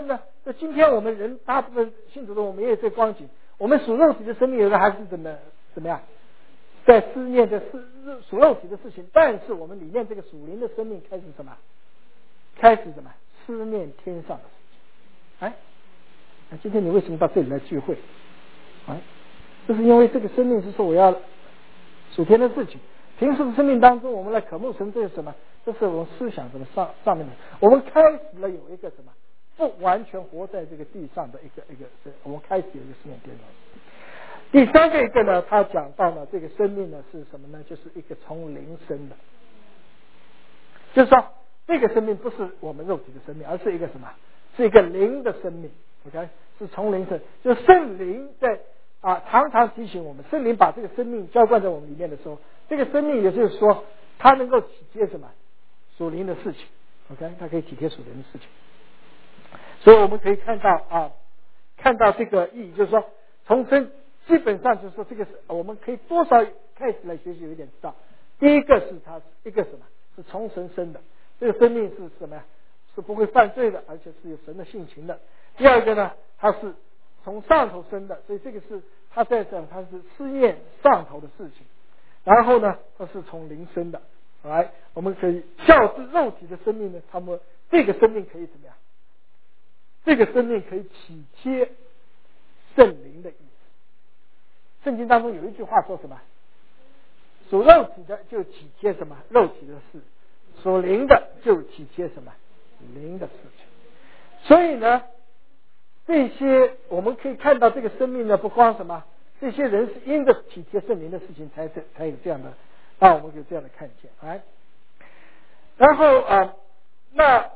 那今天我们人大部分信主的，我们也这光景，我们属肉体的生命有的还是怎么怎么样，在思念的是属肉体的事情，但是我们里面这个属灵的生命开始什么？开始什么？思念天上的事情。哎，那今天你为什么到这里来聚会？哎，就是因为这个生命是说我要属天的事情。平时的生命当中，我们来渴慕神，这是什么？这是我们思想什么上上面的。我们开始了有一个什么？不完全活在这个地上的一个一个，我们开始有一个思念天上。第三个一个呢，他讲到呢，这个生命呢是什么呢？就是一个从灵生的，就是说这个生命不是我们肉体的生命，而是一个什么？是一个灵的生命。OK， 是从灵生，就是圣灵在啊常常提醒我们，圣灵把这个生命浇灌在我们里面的时候，这个生命也就是说，它能够体贴什么？属灵的事情。OK， 它可以体贴属灵的事情。所以我们可以看到啊，看到这个意义，就是说重生基本上就是说这个是我们可以多少开始来学习有一点知道。第一个是它一个什么？是从神生的，这个生命是什么呀？是不会犯罪的，而且是有神的性情的。第二个呢，它是从上头生的，所以这个是它在这它是思念上头的事情。然后呢，它是从灵生的，来我们可以较之肉体的生命呢，他们这个生命可以怎么样？这个生命可以体贴圣灵的意思。圣经当中有一句话说什么？属肉体的就体贴什么？肉体的事。属灵的就体贴什么？灵的事情。所以呢，这些我们可以看到这个生命呢，不光什么，这些人是因着体贴圣灵的事情才才有这样的，让我们有这样的看见。哎，然后啊、呃，那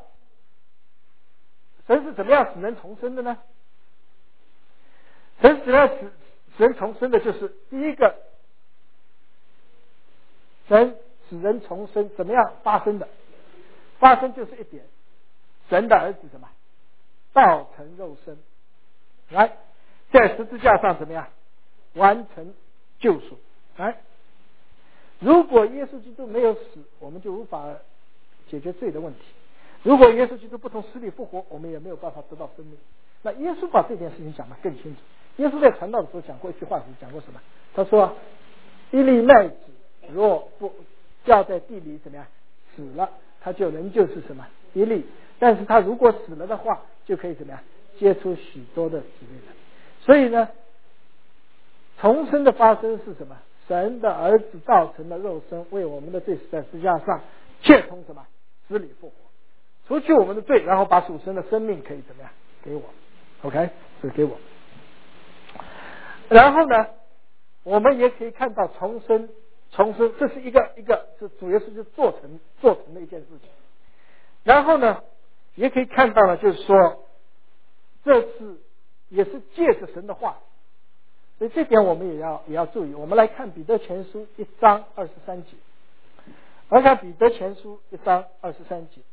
神是怎么样使人重生的呢？神是怎么样使使人重生的？就是第一个，神使人重生怎么样发生的？发生就是一点，神的儿子什么？道成肉身，来在十字架上怎么样完成救赎？来，如果耶稣基督没有死，我们就无法解决罪的问题。如果耶稣基督不从死里复活，我们也没有办法得到生命。那耶稣把这件事情讲得更清楚。耶稣在传道的时候讲过一句话，是讲过什么？他说：“一粒麦子若不掉在地里，怎么样死了，它就仍旧是什么一粒；但是它如果死了的话，就可以怎么样结出许多的子粒来。”所以呢，重生的发生是什么？神的儿子道成了肉身，为我们的罪死在十字架上，切从什么死里复活，除去我们的罪，然后把属神的生命可以怎么样给我 ？OK， 是给我。然后呢，我们也可以看到重生，重生这是一个一个是主要是就做成做成的一件事情。然后呢，也可以看到了，就是说，这是也是借着神的话，所以这点我们也要也要注意。我们来看彼得前书一章二十三节，我们看彼得前书一章二十三节。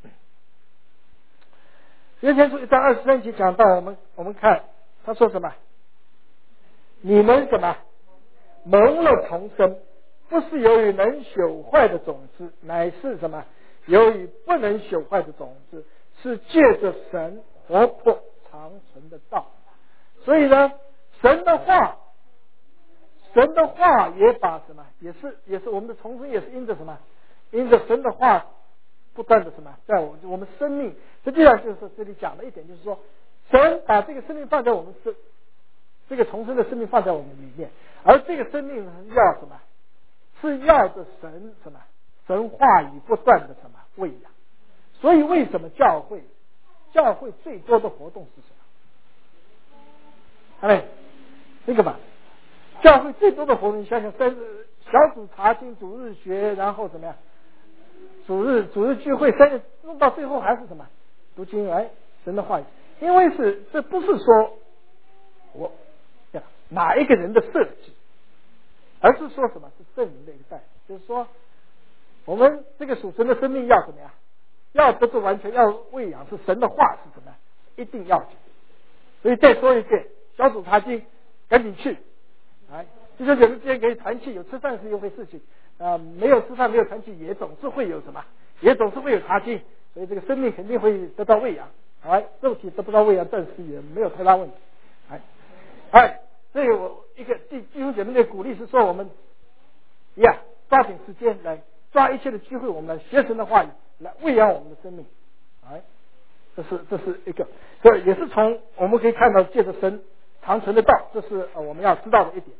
彼得前书一章二十三节讲到我们我们看他说什么？你们什么蒙了重生，不是由于能朽坏的种子，乃是什么？由于不能朽坏的种子，是借着神活泼长存的道。所以呢，神的话，神的话也把什么，也是也是我们的重生，也是因着什么？因着神的话不断的什么，在我我们生命，实际上就是这里讲的一点，就是说，神把这个生命放在我们生。这个重生的生命放在我们里面，而这个生命是要什么？是要着神什么？神话语不断的什么喂养。所以为什么教会教会最多的活动是什么？哎，这个吧，教会最多的活动，你想想，三小组查经、主日学，然后怎么样？主日主日聚会，三弄到最后还是什么？读经，哎，神的话语。因为是这不是说我。哪一个人的设计，而是说什么是圣灵的一个带领，就是说我们这个属神的生命要怎么样，要得到完全，要喂养，是神的话是什么，一定要紧。所以再说一遍，小组查经赶紧去，哎，就说有的之间可以团契，有吃饭是一回事情啊、呃，没有吃饭没有团契也总是会有什么，也总是会有查经，所以这个生命肯定会得到喂养。 哎，肉体得不到喂养，暂时也没有太大问题。哎，哎，所以我一个弟弟兄姐妹的鼓励是说，我们呀抓紧时间来抓一切的机会，我们来学神的话语，来喂养我们的生命。哎，这是这是一个，这也是从我们可以看到，借着神长存的道，这是呃我们要知道的一点。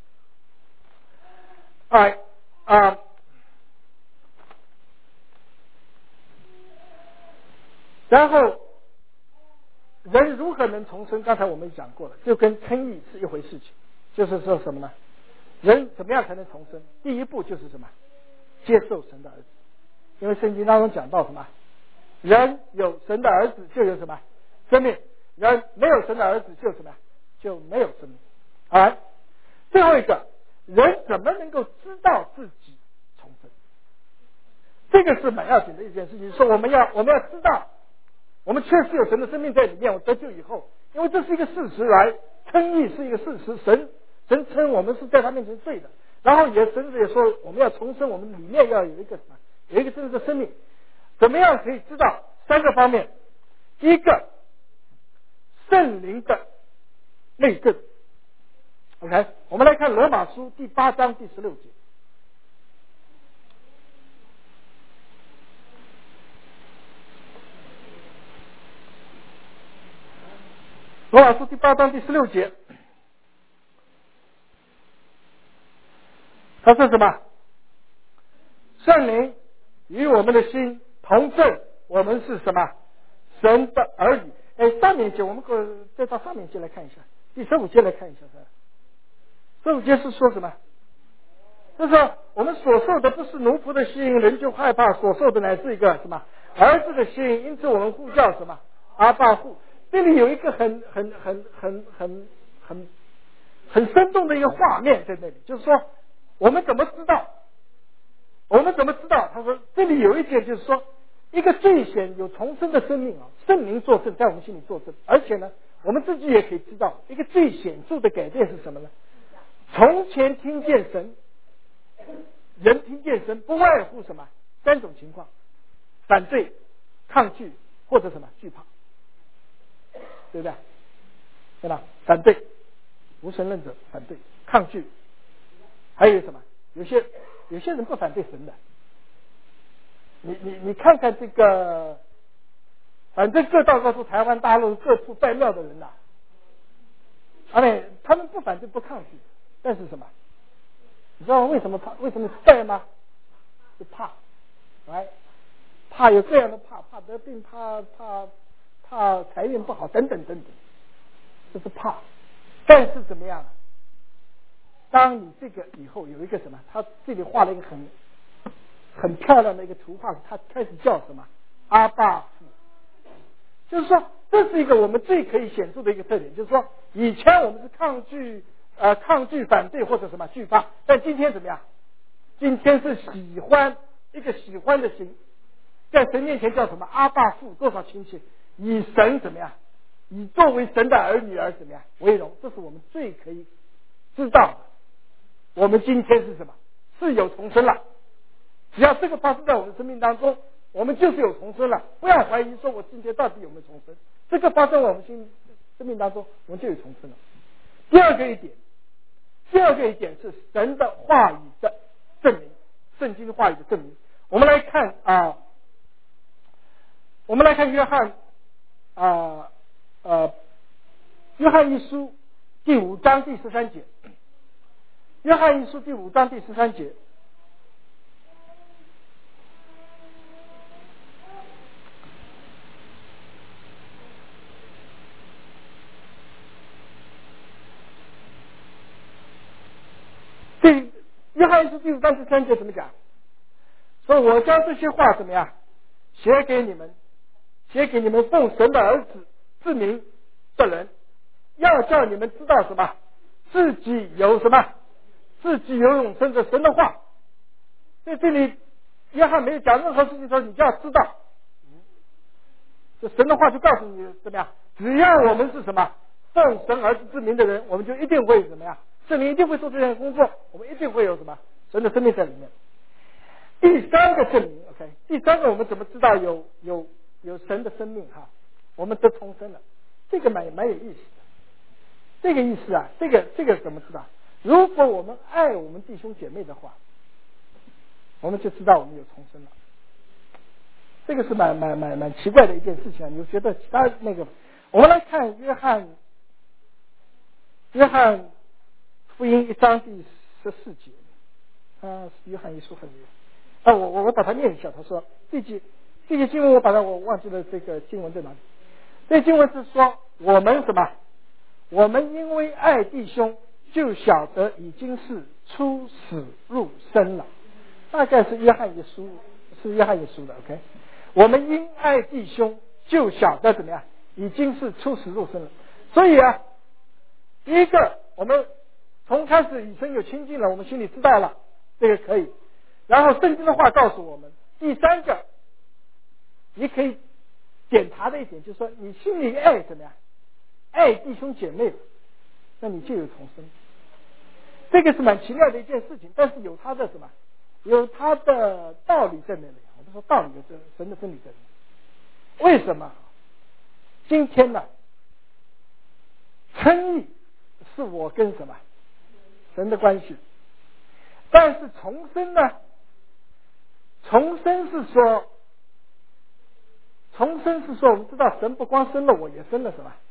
哎啊。然后，人如何能重生？刚才我们讲过了，就跟称义是一回事情。就是说什么呢？人怎么样才能重生？第一步就是什么？接受神的儿子。因为圣经当中讲到什么？人有神的儿子就有什么生命，人没有神的儿子就什么就没有生命。好来，最后一个，人怎么能够知道自己重生？这个是蛮要紧的一件事情。说我们要我们要知道。我们确实有神的生命在里面，我得救以后，因为这是一个事实来，称义是一个事实，神神称我们是在他面前罪的，然后也神也说我们要重生，我们里面要有一个什么，有一个真正的生命，怎么样可以知道？三个方面，第一个，圣灵的内证。OK， 我们来看罗马书第八章第十六节。罗马书第八章第十六节，他说什么？圣灵与我们的心同证，我们是什么？神的儿女。哎，上面节我们可再到上面节来看一下，第十五节来看一下。十五节是说什么？就是我们所受的不是奴仆的心，人就害怕；所受的乃是一个什么儿子的心，因此我们呼叫什么阿爸父。这里有一个很很很很很很很生动的一个画面在那里，就是说我们怎么知道？我们怎么知道？他说这里有一点就是说，一个最显有重生的生命啊，圣灵作证，在我们心里作证，而且呢，我们自己也可以知道，一个最显著的改变是什么呢？从前听见神，人听见神不外乎什么三种情况：反对、抗拒或者什么惧怕。对不对？对吧？反对，无神论者反对，抗拒，还有什么？有些有些人不反对神的。你你你看看这个，反正各大告诉台湾大陆各处拜庙的人呐、啊，而且他们不反对不抗拒，但是什么？你知道为什么怕？为什么拜吗？是怕，哎，怕有这样的怕，怕得病，怕怕。怕财运不好，等等等等，这是怕。但是怎么样？当你这个以后有一个什么，他这里画了一个很很漂亮的一个图画，他开始叫什么阿爸父，就是说这是一个我们最可以显著的一个特点，就是说以前我们是抗拒呃抗拒反对或者什么惧怕，但今天怎么样？今天是喜欢，一个喜欢的心，在神面前叫什么阿爸父，多少亲切。以神怎么样？以作为神的儿女而怎么样为荣？这是我们最可以知道的。我们今天是什么？是有重生了。只要这个发生在我们生命当中，我们就是有重生了。不要怀疑说我今天到底有没有重生。这个发生在我们心生命当中，我们就有重生了。第二个一点，第二个一点是神的话语的证明，圣经话语的证明。我们来看啊，我们来看约翰。啊呃，约翰一书第五章第十三节，约翰一书第五章第十三节，这约翰一书第五章第十三节怎么讲？说我将这些话怎么样写给你们？写给你们奉神的儿子之名的人，要叫你们知道什么？自己有什么？自己有永生的神的话。在这里，约翰没有讲任何事情的时候，你就要知道，这神的话就告诉你怎么样？只要我们是什么奉神儿子之名的人，我们就一定会怎么样？圣灵一定会做这项工作，我们一定会有什么神的生命在里面。第三个证明 ，OK， 第三个我们怎么知道有有有神的生命哈？ 我们得重生了，这个蛮蛮有意思的。这个意思啊，这个这个怎么知道？如果我们爱我们弟兄姐妹的话，我们就知道我们有重生了。这个是蛮蛮蛮蛮奇怪的一件事情啊！你就觉得其他那个，我们来看约翰约翰福音一章第十四节，啊，约翰一书很啊，我我我把它念一下。他说这节这节经文我把它我忘记了这个经文在哪里？这经文是说我们什么？我们因为爱弟兄，就晓得已经是出死入生了。大概是约翰一书，是约翰一书的 OK。我们因爱弟兄，就晓得怎么样，已经是出死入生了。所以啊，第一个，我们从开始与神有亲近了，我们心里知道了，这个可以。然后圣经的话告诉我们，第三个，你可以检查的一点就是说，你心里爱怎么样，爱弟兄姐妹，那你就有重生。这个是蛮奇妙的一件事情，但是有它的什么，有它的道理在那里。我们说道理有这神的真理在那里。为什么？今天呢，称义是我跟什么神的关系，但是重生呢？重生是说，重生是说，我们知道神不光生了我，也生了什么？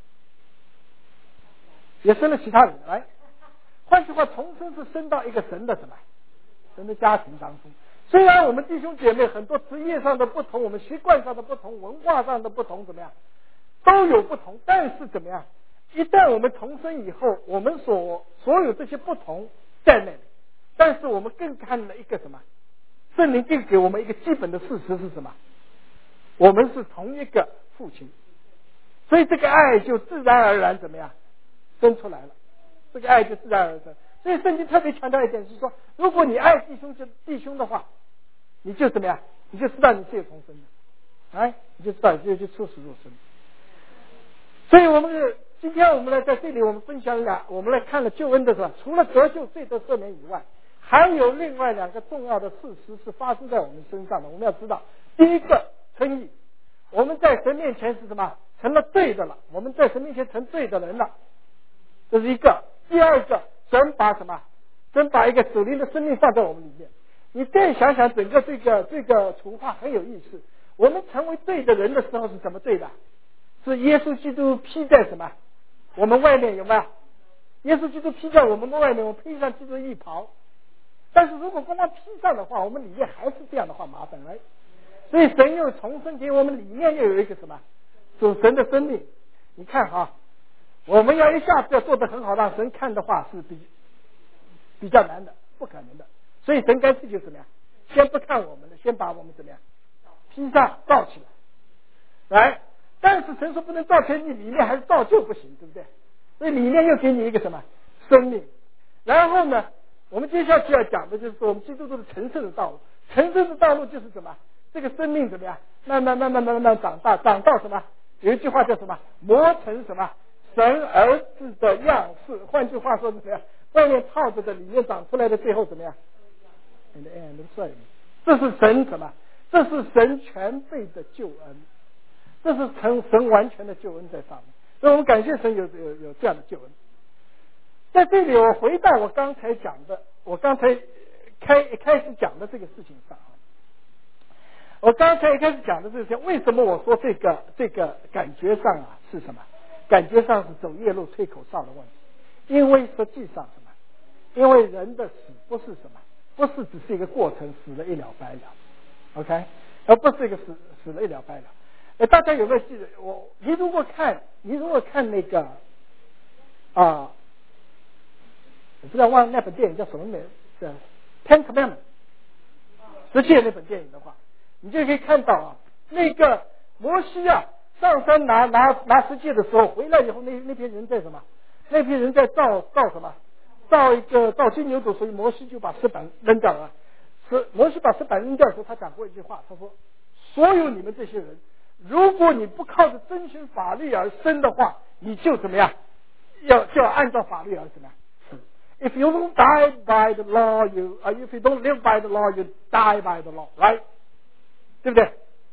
也生了其他人来。换句话，重生是生到一个神的什么？神的家庭当中。虽然我们弟兄姐妹很多职业上的不同，我们习惯上的不同，文化上的不同，怎么样，都有不同，但是怎么样？一旦我们重生以后，我们所所有这些不同在那里，但是我们更看了一个什么？圣灵更给我们一个基本的事实是什么？我们是同一个父亲，所以这个爱就自然而然怎么样生出来了，这个爱就自然而然生。所以圣经特别强调一点是说，如果你爱弟兄弟兄的话，你就怎么样？你就知道你是有重生的，哎，你就知道你就就出死入生。所以我们今天我们来在这里我们分享两，我们来看了救恩的时候，除了得救罪得赦免以外，还有另外两个重要的事实是发生在我们身上的。我们要知道，第一个称义，我们在神面前是什么？成了罪的了，我们在神面前成罪的人了，这是一个。第二个，神把什么？神把一个属灵的生命放在我们里面。你再想想整个这个这个图画很有意思。我们成为罪的人的时候是怎么罪的？是耶稣基督披在什么？我们外面有没有？耶稣基督披在我们的外面，我们披上基督的衣袍。但是如果光光披上的话，我们里面还是这样的话，麻烦了。所以神又重生给我们里面又有一个什么？属神的生命。你看哈，我们要一下子要做得很好，让神看的话是比比较难的，不可能的。所以神干脆就怎么样？先不看我们的，先把我们怎么样？披上造起来。来，但是神说不能造成你里面还是造就不行，对不对？所以里面又给你一个什么生命。然后呢，我们接下去要讲的就是说，我们基督徒的成圣的道路。成圣的道路就是什么？这个生命怎么样？慢慢慢慢慢慢长大，长到什么？有一句话叫什么？磨成什么？神儿子的样式。换句话说怎么样？外面套着的，里面长出来的，最后怎么样？In the end, 这是神什么？这是神全备的救恩，这是神神完全的救恩在上面。所以我们感谢神有有有这样的救恩。在这里，我回到我刚才讲的，我刚才开开始讲的这个事情上啊。我刚才一开始讲的这些，为什么我说这个这个感觉上啊是什么？感觉上是走夜路吹口哨的问题，因为实际上什么？因为人的死不是什么，不是只是一个过程，死了一了百了 ，OK， 而不是一个死死了一了百了。呃，大家有没有记得我？你如果看，你如果看那个啊，我不知道忘了那本电影叫什么名字，《Ten Commandments》十诫那本电影的话，你就可以看到啊，那个摩西啊上山拿拿拿十诫的时候，回来以后那那批人在什么？那批人在造造什么？造一个造金牛犊，所以摩西就把石板扔掉了。是摩西把石板扔掉的时候，他讲过一句话，他说：“所有你们这些人，如果你不靠着遵循法律而生的话，你就怎么样？要就要按照法律而怎么样？ If you don't die by the law, you, uh, if you don't live by the law, you die by the law, right？ 对不对？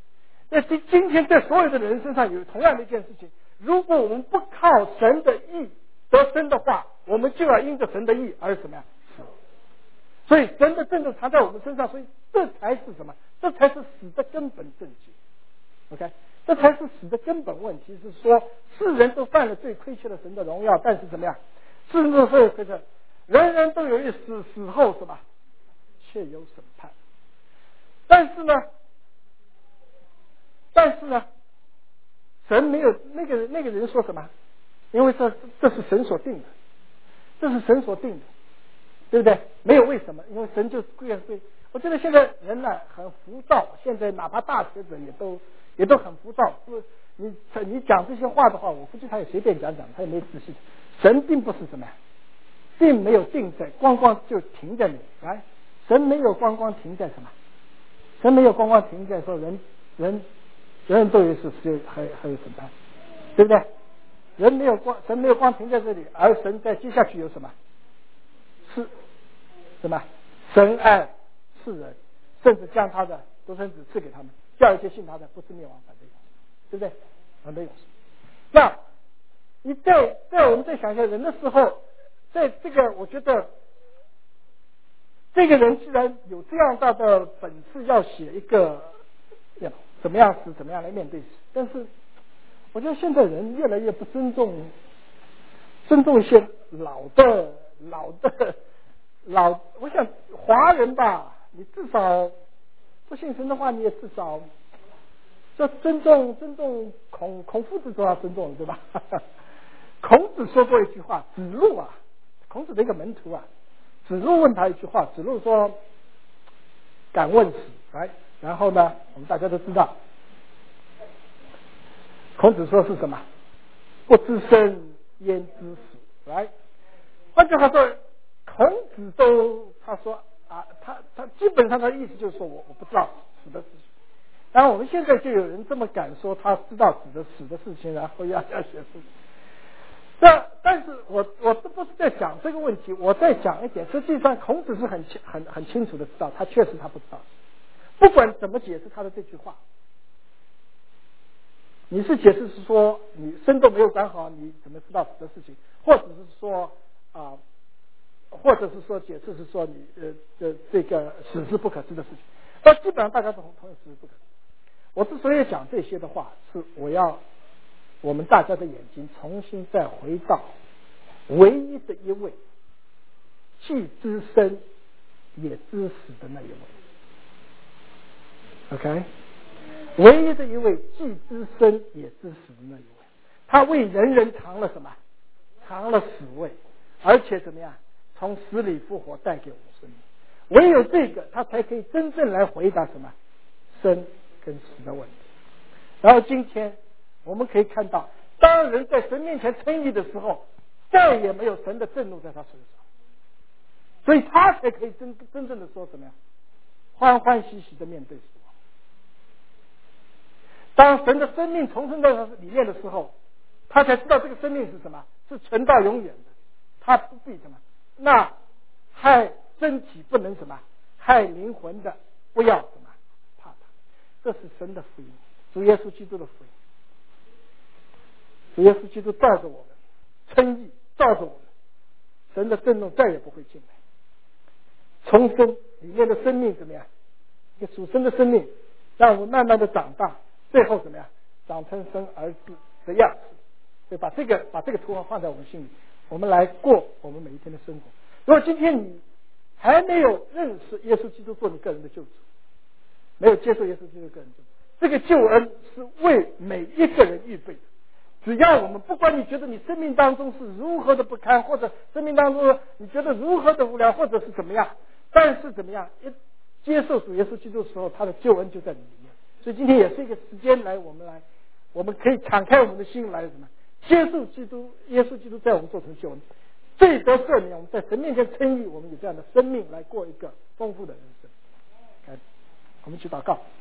那今今天在所有的人身上有同样的一件事情，如果我们不靠神的义得生的话，我们就要因着神的义而怎么样死。所以神的正正藏在我们身上，所以这才是什么？这才是死的根本症结。OK， 这才是死的根本问题，是说世人都犯了罪，亏缺了神的荣耀，但是怎么样？世人都会亏缺，人人都有一死，死后什么？却有审判。但是呢，但是呢，神没有那个那个人说什么？因为这这是神所定的，这是神所定的，对不对？没有为什么，因为神就贵人贵。我觉得现在人呢很浮躁，现在哪怕大学者也都也都很浮躁。不，你你讲这些话的话，我估计他也随便讲讲，他也没仔细。神并不是什么呀，并没有定在光光就停在那里，来，神没有光光停在什么？神没有光光停在说人人人人都有死，是还还有审判，对不对？人没有光，神没有光停在这里，而神在接下去有什么？是什么？神爱世人，甚至将他的独生子赐给他们，叫一切信他的不至灭亡，反得永生，对不对？反得永生。那你在在我们在想一下人的时候，在这个我觉得这个人既然有这样大的本事，要写一个要怎么样死，怎么样来面对死，但是我觉得现在人越来越不尊重尊重一些老的老的老，我想华人吧，你至少不信神的话，你也至少要尊重尊重孔孔夫子都要尊重，对吧？孔子说过一句话，子路啊，孔子的一个门徒啊，子路问他一句话，子路说敢问死，来，然后呢，我们大家都知道，孔子说是什么？不知生焉知死，来，换句话说，孔子都他说啊，他他基本上的意思就是说我我不知道死的事情。然后我们现在就有人这么敢说他知道死的死的事情，然后要要写书。这但是我我这不是在讲这个问题，我在讲一点，实际上孔子是很清很很清楚的知道，他确实他不知道，不管怎么解释他的这句话。你是解释是说你生都没有管好，你怎么知道死的事情，或者是说啊、呃，或者是说解释是说你呃这这个死是不可知的事情，那基本上大家都同意死是不可知。我之所以讲这些的话，是我要我们大家的眼睛重新再回到唯一的一位既知生也知死的那一位。 OK， 唯一的一位既知生也知死的那一位，他为人人尝了什么？尝了死味，而且怎么样？从死里复活，带给我们生命。唯有这个，他才可以真正来回答什么生跟死的问题。然后今天我们可以看到，当人在神面前称义的时候，再也没有神的震怒在他身上，所以他才可以真真正的说怎么样，欢欢喜喜的面对死亡。当神的生命重生在他里面的时候，他才知道这个生命是什么，是存到永远的。他不必什么，那害身体不能什么，害灵魂的不要什么怕他。这是神的福音，主耶稣基督的福音。主耶稣基督照着我们称义，照着我们，神的震怒再也不会进来。重生里面的生命怎么样？一个属神的生命，让我们慢慢的长大，最后怎么样？长成神儿子的样子。所以把这个把这个图画放在我们心里，我们来过我们每一天的生活。如果今天你还没有认识耶稣基督做你个人的救主，没有接受耶稣基督个人救主，这个救恩是为每一个人预备的。只要我们不管你觉得你生命当中是如何的不堪，或者生命当中你觉得如何的无聊，或者是怎么样，但是怎么样一接受主耶稣基督的时候，他的救恩就在你里面。所以今天也是一个时间来我们来我们可以敞开我们的心来什么接受基督耶稣基督在我们做成救恩，罪得赦免，我们在神面前称义，我们有这样的生命来过一个丰富的人生。来，我们去祷告。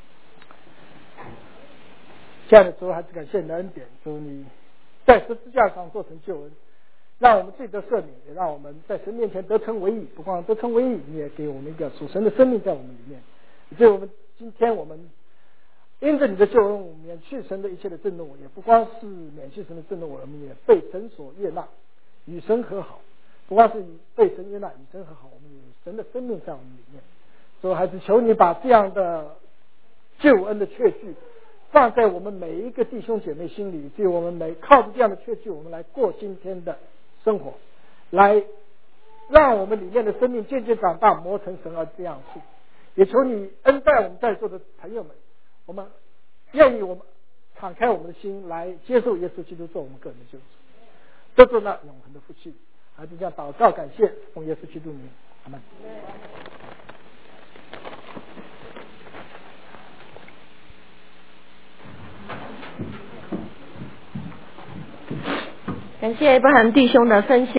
亲爱的主，还是感谢你的恩典，主你在十字架上做成救恩，让我们罪得赦免，也让我们在神面前得称为义。不光得称为义，你也给我们一个属神的生命在我们里面。所以我们今天我们因着你的救恩，我们免去神的一切的震动，也不光是免去神的震动，我们也被神所悦纳，与神和好。不光是被神悦纳，与神和好，我们有神的生命在我们里面。所以还是求你把这样的救恩的确据放在我们每一个弟兄姐妹心里，对我们每靠着这样的确据，我们来过今天的生活，来让我们里面的生命渐渐长大，磨成神儿这样子。也求你恩待我们在座的朋友们，我们愿意我们敞开我们的心来接受耶稣基督做我们个人的救主，得着那永恒的福气。还是这样祷告感谢，奉耶稣基督名，阿们。 感谢阿伯罕弟兄的分享。